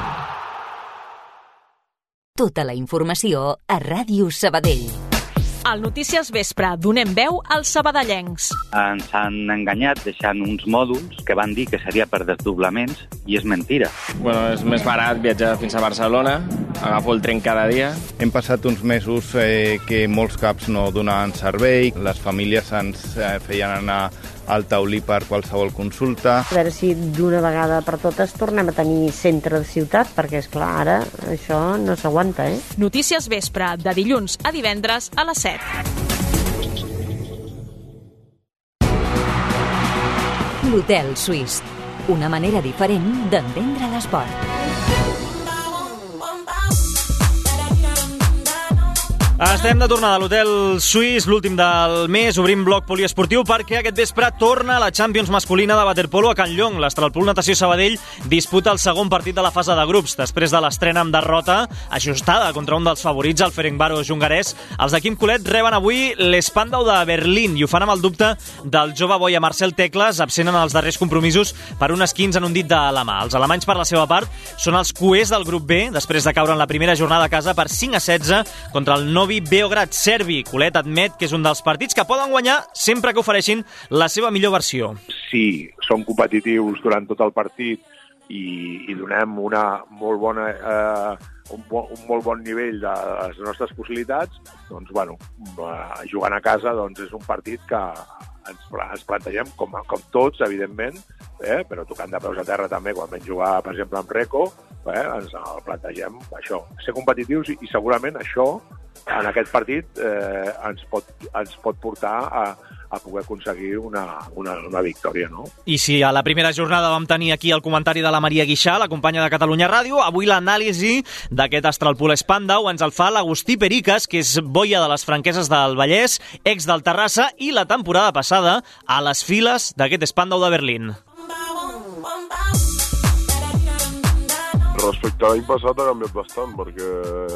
Tota la informació a Ràdio Sabadell. Al Notícies Vespre donem veu als sabadellencs. Ens han enganyat deixant uns mòduls que van dir que seria per desdoblaments i és mentira. Bueno, és més barat viatjar fins a Barcelona, agafo el tren cada dia. Hem passat uns mesos que molts caps no donaven servei, les famílies ens feien anar al taulí per qualsevol consulta. A veure si d'una vegada per totes tornem a tenir centre de ciutat, perquè, esclar, ara això no s'aguanta, Notícies Vespre, de dilluns a divendres a les 7. L'Hotel Suís, una manera diferent d'entendre l'esport. Estem de tornada a l'Hotel Suís, l'últim del mes. Obrim bloc poliesportiu perquè aquest vespre torna la Champions masculina de waterpolo a Can Llong. L'Astralpool Natació Sabadell disputa el segon partit de la fase de grups. Després de l'estrena amb derrota ajustada contra un dels favorits, el Ferencváros hongarès, els de Quim Colet reben avui l'Spandau de Berlín i ho fan amb el dubte del jove boia Marcel Tecles, absent en els darrers compromisos per un esquinç en un dit de la mà. Els alemanys, per la seva part, són els cuers del grup B, després de caure en la primera jornada a casa per 5-16 contra el Novi Beograd serbi. Colet admet que és un dels partits que poden guanyar sempre que ofereixin la seva millor versió. Si som competitius durant tot el partit i donem una molt bona, un molt bon nivell de les nostres possibilitats, doncs, bueno, jugant a casa doncs és un partit que ens plantegem, com tots, evidentment, però tocant de peus a terra també, quan vam jugar, per exemple, amb Reco, ens el plantegem això, ser competitius i segurament això, en aquest partit, ens pot portar a poder aconseguir una victòria, no? I si a la primera jornada vam tenir aquí el comentari de la Maria Guixà, la companya de Catalunya Ràdio, avui l'anàlisi d'aquest Astralpool Spandau ens el fa l'Agustí Periques, que és boia de les Franqueses del Vallès, ex del Terrassa i la temporada passada a les files d'aquest Spandau de Berlín. Respecte a l'any passat ha canviat bastant, perquè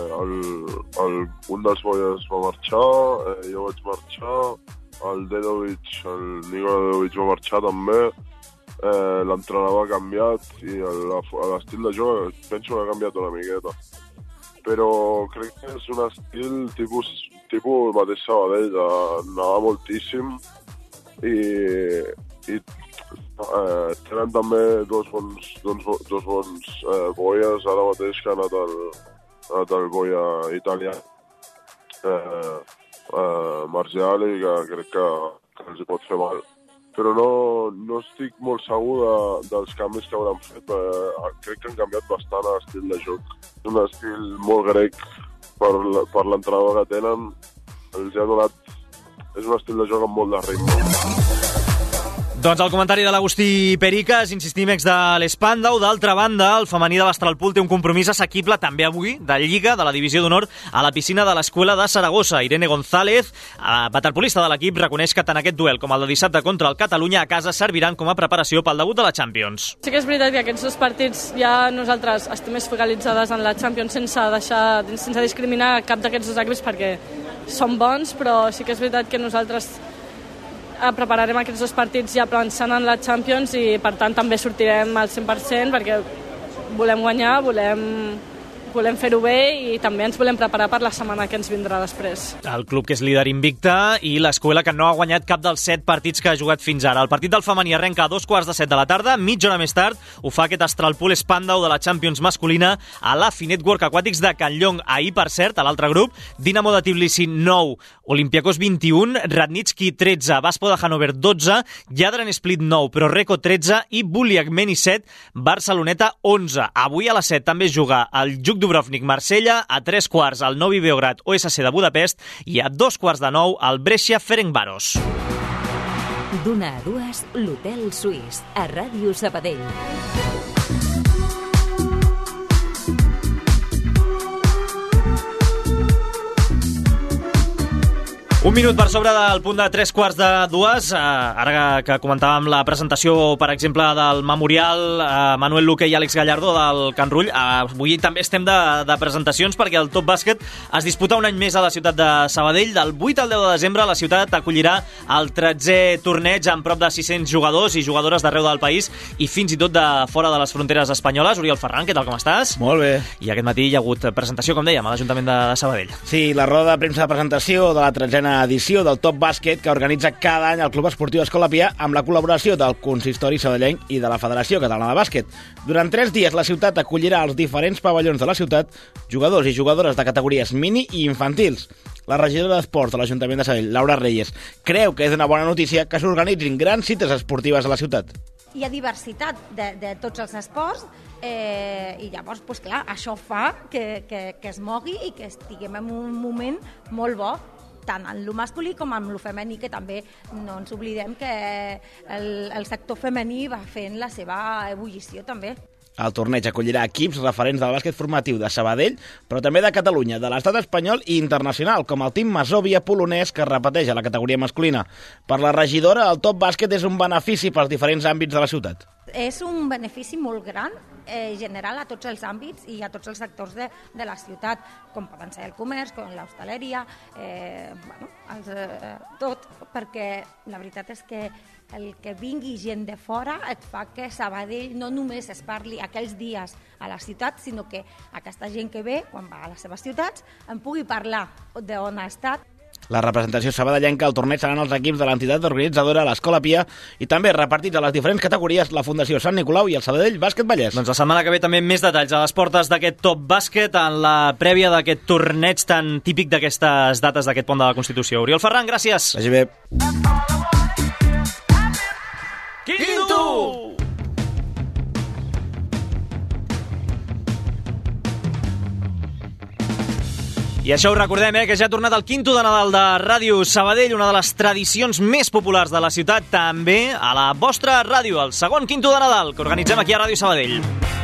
un dels boies va marxar, jo vaig marxar, el Nico Dedovic va marxar també, l'entrenador ha canviat i l'estil de joc penso que ha canviat una miqueta. Però crec que és un estil tipus mateix Sabadell, de nedar moltíssim i tenen també dos bons boies, ara mateix que ha anat el boia italià, Margiali, que crec que els hi pot fer mal. Però no estic molt segur dels canvis que hauran fet. Crec que han canviat bastant l'estil de joc. És un estil molt grec per l'entrenador que tenen. Els ha donat... És un estil de joc amb molt de ritme. Doncs el comentari de l'Agustí Periques, insistim, ex de l'Spandau. D'altra banda, el femení de l'Astralpool té un compromís assequible també avui de Lliga, de la Divisió d'Honor, a la piscina de l'Escuela de Saragossa. Irene González, waterpolista de l'equip, reconeix que tant aquest duel com el de dissabte contra el Catalunya a casa serviran com a preparació pel debut de la Champions. Sí que és veritat que aquests dos partits ja nosaltres estem més focalitzades en la Champions sense discriminar cap d'aquests dos equips perquè són bons, però sí que és veritat que nosaltres prepararem aquests dos partits ja pensant en la Champions i per tant també sortirem al 100% perquè volem guanyar, volem fer-ho bé i també ens volem preparar per la setmana que ens vindrà després. El club que és líder invicte i l'Escuela que no ha guanyat cap dels 7 partits que ha jugat fins ara. El partit del femení arrenca a 2:15 de la tarda, mitja hora més tard ho fa aquest Astralpool Spandau de la Champions masculina a la Finetwork Aquàtics de Can Llong. Ahir, per cert, a l'altre grup, Dinamo de Tbilisi 9, Olympiacos 21, Radnitsky 13, Vaspo de Hannover 12, Jadran Split 9, però Reco 13 i Buliagmeni 7, Barceloneta 11. Avui a les 7 també es juga el Juk Dubrovnik Marsella, a 3:15 el Novi Beograd OSC de Budapest i a 2:15 el Brescia Ferencváros. D'una a dues, l'Hotel Suís, a Ràdio Sabadell. Un minut per sobre del punt de 3:15. Ara que comentàvem la presentació, per exemple, del memorial Manuel Luque i Àlex Gallardó del Can Rull, avui també estem de presentacions perquè el Top Bàsquet es disputa un any més a la ciutat de Sabadell. Del 8 al 10 de desembre la ciutat acollirà el 13è torneig amb prop de 600 jugadors i jugadores d'arreu del país i fins i tot de fora de les fronteres espanyoles. Oriol Ferran, què tal, com estàs? Molt bé. I aquest matí hi ha hagut presentació, com dèiem, a l'Ajuntament de Sabadell. Sí, la roda de premsa de presentació de la 13a edició del Top Bàsquet que organitza cada any el Club Esportiu Escola Pia amb la col·laboració del Consistori Sabadellenc i de la Federació Catalana de Bàsquet. Durant 3 dies la ciutat acollirà als diferents pavellons de la ciutat jugadors i jugadores de categories mini i infantils. La regidora d'Esports de l'Ajuntament de Sabadell, Laura Reyes, creu que és una bona notícia que s'organitzin grans cites esportives a la ciutat. Hi ha diversitat de tots els esports i llavors, doncs clar, això fa que es mogui i que estiguem en un moment molt bo, tant en lo masculí com en lo femení, que també no ens oblidem que el sector femení va fent la seva ebullició també. El torneig acollirà equips referents del bàsquet formatiu de Sabadell, però també de Catalunya, de l'estat espanyol i internacional, com el Team Masovia polonès, que repeteix a la categoria masculina. Per la regidora, el top bàsquet és un benefici pels diferents àmbits de la ciutat. És un benefici molt gran general a tots els àmbits i a tots els sectors de la ciutat, com poden ser el comerç, com l'hostaleria, tot, perquè la veritat és que el que vingui gent de fora et fa que Sabadell no només es parli aquells dies a la ciutat, sinó que aquesta gent que ve, quan va a les seves ciutats, en pugui parlar d'on ha estat. La representació sabadellenca al torneig seran els equips de l'entitat organitzadora, l'Escola Pia, i també repartits a les diferents categories la Fundació Sant Nicolau i el Sabadell Bàsquet Vallès. Doncs la setmana que ve també més detalls a les portes d'aquest Top Bàsquet en la prèvia d'aquest torneig tan típic d'aquestes dates d'aquest pont de la Constitució. Oriol Ferran, gràcies. Vagi bé. Quinto! I això ho recordem, que ja ha tornat el Quinto de Nadal de Ràdio Sabadell, una de les tradicions més populars de la ciutat, també a la vostra ràdio, el segon Quinto de Nadal que organitzem aquí a Ràdio Sabadell.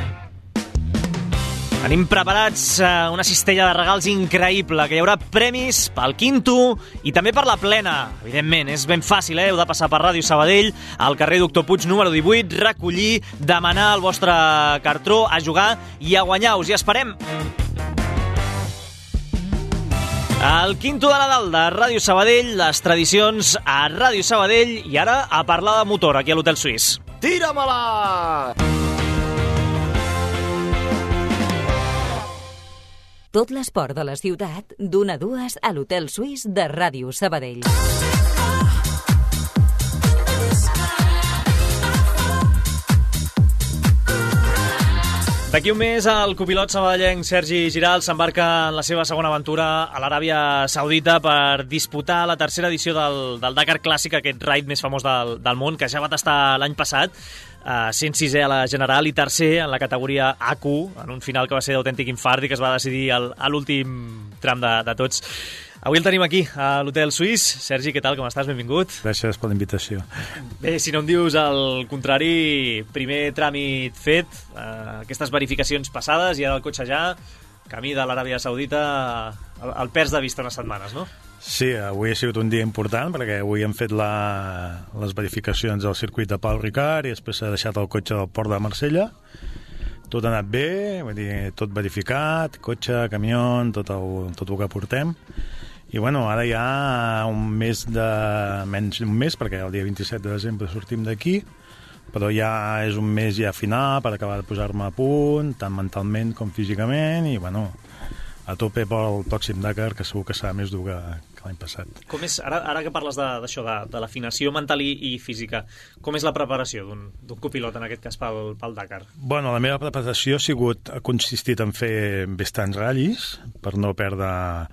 Tenim preparats una cistella de regals increïble, que hi haurà premis pel Quinto i també per la plena. Evidentment, és ben fàcil, heu de passar per Ràdio Sabadell, al carrer Doctor Puig número 18, recollir, demanar el vostre cartró, a jugar i a guanyar. Us hi esperem! El Quinto de Nadal de Ràdio Sabadell, les tradicions a Ràdio Sabadell i ara a parlar de motor aquí a l'Hotel Suís. Tira-me-la! Tot l'esport de la ciutat, d'1 a 2 a l'Hotel Suís de Ràdio Sabadell. D'aquí un mes, el copilot sabadellenc Sergi Giral s'embarca en la seva segona aventura a l'Aràbia Saudita per disputar la tercera edició del Dakar Clàssic, aquest raid més famós del món, que ja va tastar l'any passat, 106è a la general i tercer en la categoria AQ, en un final que va ser d'autèntic infart i que es va decidir a l'últim tram de tots. Avui el tenim aquí, a l'Hotel Suís. Sergi, què tal, com estàs? Benvingut. Gràcies per l'invitació. Bé, si no em dius el contrari, primer tràmit fet, aquestes verificacions passades i ara el cotxe ja, camí de l'Aràbia Saudita, el perds de vista unes setmanes, no? Sí, avui ha sigut un dia important perquè avui hem fet les verificacions al circuit de Pau Ricard i després s'ha deixat el cotxe del port de Marsella. Tot ha anat bé, vull dir, tot verificat, cotxe, camió, tot el que portem. I bueno, ara hi ha menys d'un mes, perquè el dia 27 de desembre sortim d'aquí, però ja és un mes ja final per acabar de posar-me a punt, tant mentalment com físicament, i bueno, a tope pel pròxim Dakar, que segur que serà més dur que l'any passat. Com és, ara que parles d'això, de l'afinació mental i física, com és la preparació d'un copilot, en aquest cas, pel Dakar? Bueno, la meva preparació ha consistit en fer bastants ratllis, per no perdre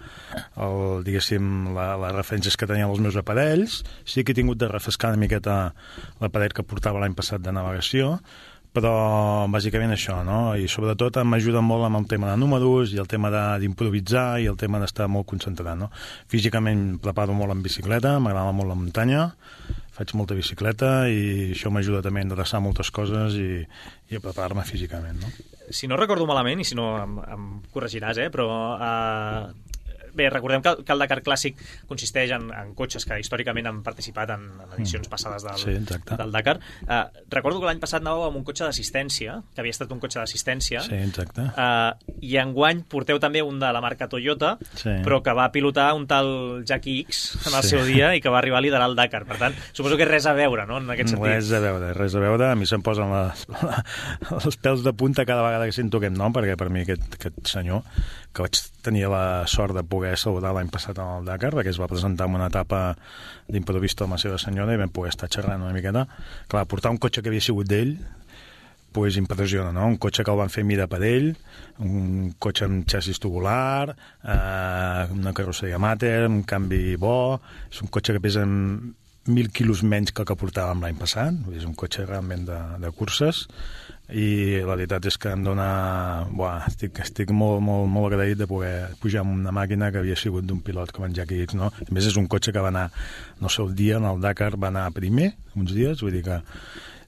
les referències que tenien els meus aparells. Sí que he tingut de refrescar una miqueta l'aparell que portava l'any passat de navegació, però bàsicament això, no? I sobretot m'ajuda molt amb el tema de números i el tema d'improvisar i el tema d'estar molt concentrat, no? Físicament preparo molt en bicicleta, m'agrada molt la muntanya, faig molta bicicleta i això m'ajuda també a endreçar moltes coses i a preparar-me físicament, no? Si no recordo malament, i si no em corregiràs, però... Bé, recordem que el Dakar Clàssic consisteix en cotxes que històricament han participat en edicions passades del Dakar. Recordo que l'any passat anàveu amb un cotxe d'assistència, que havia estat un cotxe d'assistència, sí, exacte. I enguany porteu també un de la marca Toyota, sí, però que va pilotar un tal Jackie X en el seu dia i que va arribar a liderar el Dakar. Per tant, suposo que res a veure, no?, en aquest sentit. Res a veure. A mi se'm posen els pèls de punta cada vegada que sento aquest nom, perquè per mi aquest senyor, que vaig tenir la sort de poder saludar l'any passat en el Dakar, perquè es va presentar en una etapa d'improvista amb la seva senyora i vam poder estar xerrant una miqueta. Clar, portar un cotxe que havia sigut d'ell, pues impressiona, no? Un cotxe que el van fer mida per ell, un cotxe amb xassis tubular, una carrosseria Mater, un canvi bo, és un cotxe que pesa 1.000 quilos menys que el que portàvem l'any passat, és un cotxe realment de curses, i la veritat és que em dona... Estic molt agraït de poder pujar amb una màquina que havia sigut d'un pilot com en Jackie X, no? A més, és un cotxe que va anar, no sé, el dia en el Dakar va anar primer, uns dies, vull dir que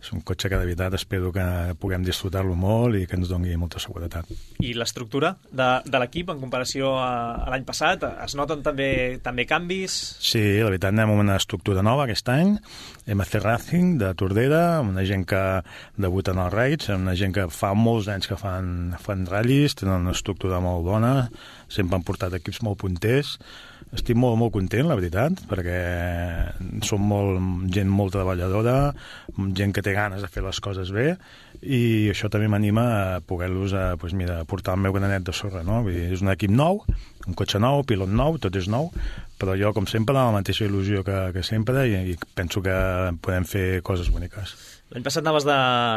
és un cotxe que de veritat espero que puguem disfrutar-lo molt i que ens doni molta seguretat. I l'estructura de l'equip en comparació a l'any passat? Es noten també canvis? Sí, la veritat anem amb una estructura nova aquest any, MC Racing de Tordera, una gent que debuta en els raids, una gent que fa molts anys que fan ratllis, tenen una estructura molt bona, sempre han portat equips molt punters. Estic molt, molt content, la veritat, perquè som gent molt treballadora, gent que té ganes de fer les coses bé, i això també m'anima a poder-los portar el meu granet de sorra, no? Vull dir, és un equip nou, un cotxe nou, pilot nou, tot és nou, però jo, com sempre, la mateixa il·lusió que sempre, i penso que podem fer coses boniques. L'any passat anaves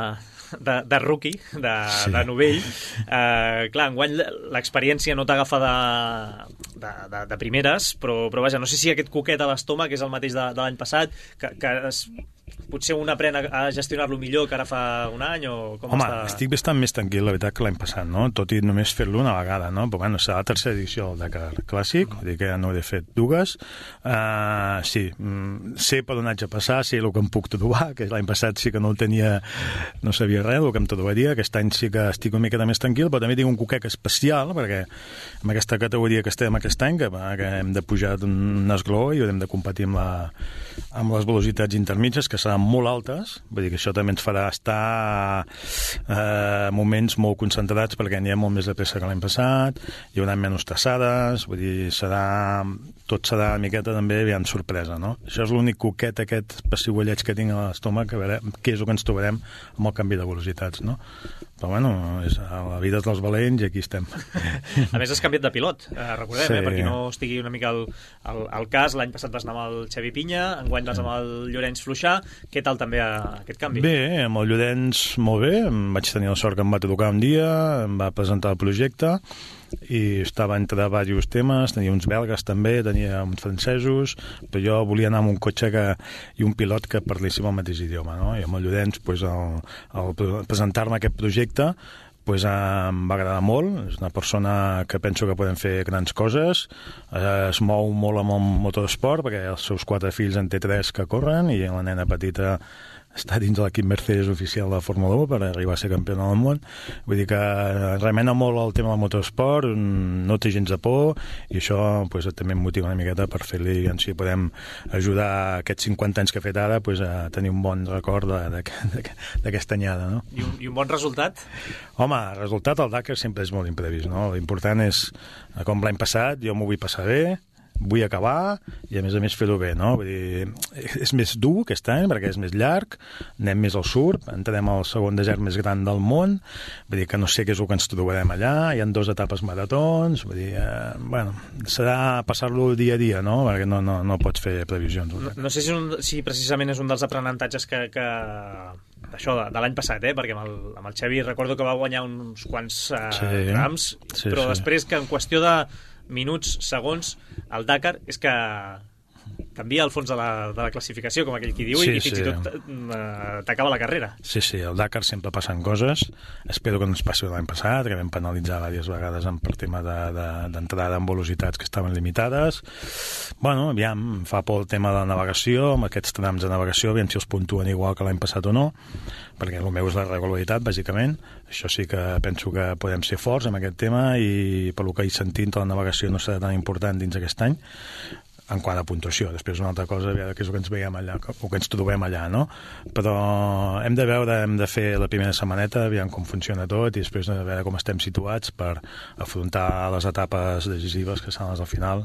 de rookie, de novell. Clar, enguany l'experiència no t'agafa de primeres, però vaja, no sé si aquest coquet a l'estómac és el mateix de l'any passat, que potser un aprèn a gestionar-lo millor que ara fa un any, o com està? Home, estic bastant més tranquil, la veritat, que l'any passat, no? Tot i només fer-lo una vegada, no? Però bueno, serà la tercera edició del Dakar Clàssic, vull dir que ja no he fet dues. Sí, sé per on haig de passar, sé el que em puc trobar, que l'any passat sí que no sabia res, el que em trobaria. Aquest any sí que estic una mica més tranquil, però també tinc un coquec especial, perquè en aquesta categoria que estem aquest any, que hem de pujar d'un esgló i haurem de competir amb les velocitats intermitges, que seran molt altes, vull dir que això també ens farà estar moments molt concentrats, perquè n'hi ha molt més de pressa que l'any passat, hi haurà menys traçades, vull dir, tot serà una miqueta també aviam sorpresa, no? Això és l'únic coquet, aquest pessigolleig que tinc a l'estómac, a veure què és el que ens trobarem amb el canvi de velocitats, no? Però bueno, la vida és dels valents i aquí estem. A més, has canviat de pilot, recordem, sí. Per qui no estigui una mica al cas. L'any passat vas anar amb el Xavi Pinya, enguany vas amb el Llorenç Fluixà. Què tal també aquest canvi? Bé, amb el Llorenç molt bé, vaig tenir la sort que em va trucar un dia, em va presentar el projecte i estava entre diversos temes, tenia uns belgues també, tenia uns francesos, però jo volia anar amb un cotxe i un pilot que parléssim el mateix idioma, no? I amb el Llorenç, al presentar-me aquest projecte, em va agradar molt. És una persona que penso que podem fer grans coses, es mou molt amb el motorsport, perquè els seus 4 fills en té 3 que corren, i la nena petita està dins de l'equip Mercedes oficial de Fórmula 1 per arribar a ser campiona del món. Vull dir que remena molt el tema del motorsport, no té gens de por, i això també em motiva una miqueta per fer-li, si podem ajudar aquests 50 anys que ha fet ara a tenir un bon record d'aquesta anyada, no? I un bon resultat? Home, el resultat al Dakar sempre és molt imprevist, no? L'important és, com l'any passat, jo m'ho vull passar bé, vull acabar i a més fer-ho bé, no? Vull dir, és més dur aquest any perquè és més llarg, anem més al sud, entrem al segon desert més gran del món, vull dir que no sé què és el que ens trobarem allà, hi ha 2 etapes maratons, vull dir, serà passar-lo dia a dia, no? Perquè no pots fer previsions. No sé si precisament és un dels aprenentatges d'això de l'any passat, perquè amb el Xavi recordo que va guanyar uns quants rams, però després que en qüestió de minuts, segons, el Dakar és que canvia el fons de la classificació, com aquell qui diu, i fins i tot t'acaba la carrera. Sí, al Dakar sempre passen coses. Espero que no ens passi l'any passat, que vam penalitzar diverses vegades per tema d'entrada amb velocitats que estaven limitades. Bueno, aviam, fa por el tema de la navegació, amb aquests trams de navegació, aviam si els puntuen igual que l'any passat o no, perquè el meu és la regularitat, bàsicament. Això sí que penso que podem ser forts en aquest tema, i pel que he sentit, la navegació no serà tan important dins aquest any, en quant a puntuació. Després una altra cosa, que és el que ens veiem allà, o que ens trobem allà, no? Però hem de fer la primera setmaneta, aviam com funciona tot, i després de veure com estem situats per afrontar les etapes decisives, que seran les al final.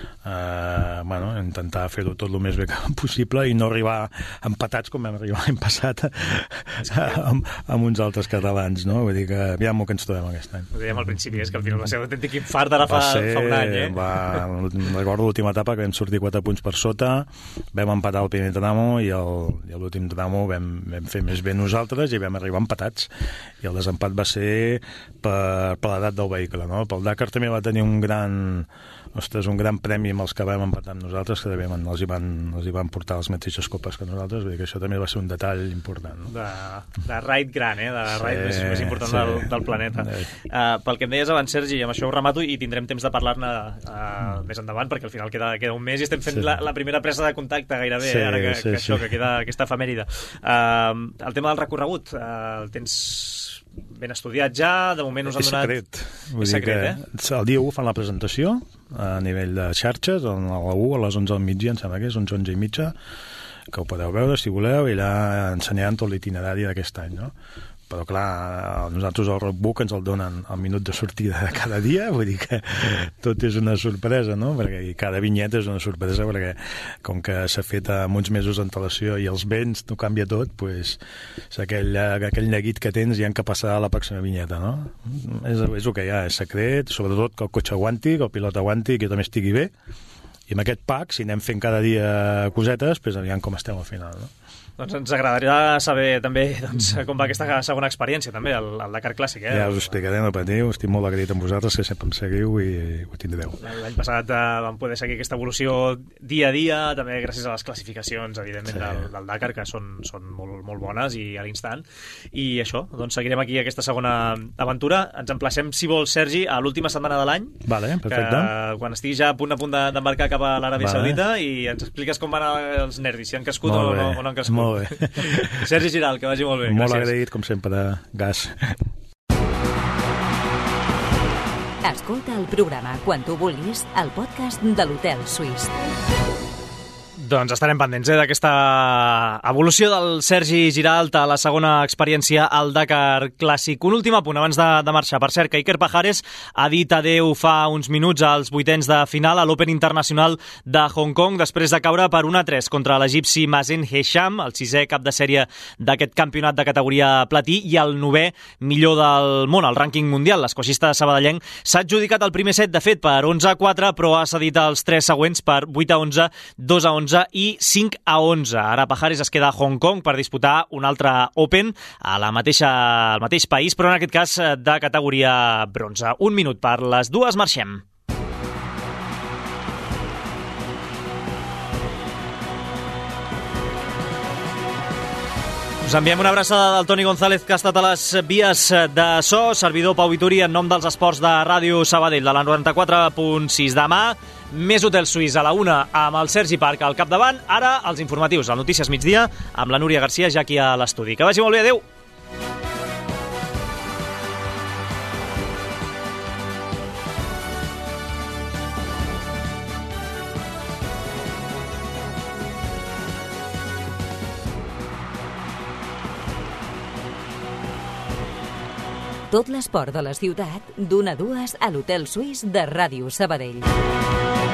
Intentar fer-ho tot el més bé possible i no arribar empatats com vam arribar l'any passat amb uns altres catalans, no? Vull dir que aviam el que ens trobem aquest any. Ho dèiem al principi, és que al final va ser un autèntic infart ara fa un any, Recordo l'última etapa que vam sortir 4 punts per sota, vam empatar el primer tramo i l'últim tramo vam fer més bé nosaltres i vam arribar empatats, i el desempat va ser per l'edat del vehicle, no? Pel Dakar també va tenir un gran premi amb els que vam empatar amb nosaltres, que també els hi van portar les mateixes copes que nosaltres, vull dir que això també va ser un detall important, no? De raid gran, de raid més important del planeta. Pel que em deies abans, Sergi, amb això ho remato i tindrem temps de parlar-ne més endavant, perquè al final queda un mes i estem fent la primera presa de contacte gairebé, ara que queda aquesta efemèride. El tema del recorregut, el tens ben estudiat ja, de moment us han donat... És secret. El dia 1 fan la presentació a nivell de xarxes, a la 1 a les 11 del migdia, em sembla que és 11 i mitja, que ho podeu veure si voleu, i allà ensenyaran tot l'itinerari d'aquest any, no? Però clar, nosaltres el roadbook ens el donen al minut de sortida de cada dia, vull dir que tot és una sorpresa, no? Perquè cada vinyeta és una sorpresa, perquè com que s'ha fet amb uns mesos d'antelació i els vents no canvia tot, doncs és aquell neguit que tens i han que passar a la pròxima vinyeta, no? És el que hi ha, és secret, sobretot que el cotxe aguanti, que el pilot aguanti, que també estigui bé, i amb aquest pack, si anem fent cada dia cosetes, doncs aviam com estem al final, no? Doncs ens agradaria saber també com va aquesta segona experiència, també, el Dakar Clàssic. Ja us explicaré, no patiu, estic molt agraït amb vosaltres, que sempre em seguiu i ho tindreu. L'any passat vam poder seguir aquesta evolució dia a dia, també gràcies a les classificacions, evidentment, del Dakar, que són molt, molt bones i a l'instant. I això, doncs seguirem aquí aquesta segona aventura. Ens emplacem, si vols, Sergi, a l'última setmana de l'any. Vale, perfecte. Quan estiguis ja a punt d'embarcar cap a l'Aràbia Saudita i ens expliques com van els nervis, si han crescut o no han crescut. Molt bé. Sergi Giral, que vagi molt bé. Molt agraït, com sempre, Gas. Escolta el programa quan tu vulguis al podcast de l'Hotel Suís. Doncs estarem pendents d'aquesta evolució del Sergi Giralt a la segona experiència al Dakar Clàssic. Un últim apunt abans de marxar. Per cert, que Iker Pajares ha dit adeu fa uns minuts als vuitens de final a l'Open Internacional de Hong Kong després de caure per 1-3 contra l'egipci Mazen Hesham, el 6è cap de sèrie d'aquest campionat de categoria platí i el 9è millor del món, al rànquing mundial. L'esquaixista sabadellenc s'ha adjudicat el primer set, de fet, per 11-4, però ha cedit els 3 següents per 8-11, 2-11 i 5-11. Ara Pajares es queda a Hong Kong per disputar un altre Open al mateix país, però en aquest cas de categoria bronze. Un minut per les 2, marxem. Us enviem una abraçada del Toni González, que ha estat a les vies de so, servidor Pau Vituri, en nom dels esports de Ràdio Sabadell, de la 94.6. Demà, més Hotel Suís a la 1 amb el Sergi Parc al capdavant. Ara, els informatius, al Notícies Migdia, amb la Núria Garcia ja aquí a l'estudi. Que vagi molt bé, adeu! Tot l'esport de la ciutat, d'1 a 2 a l'Hotel Suís de Ràdio Sabadell.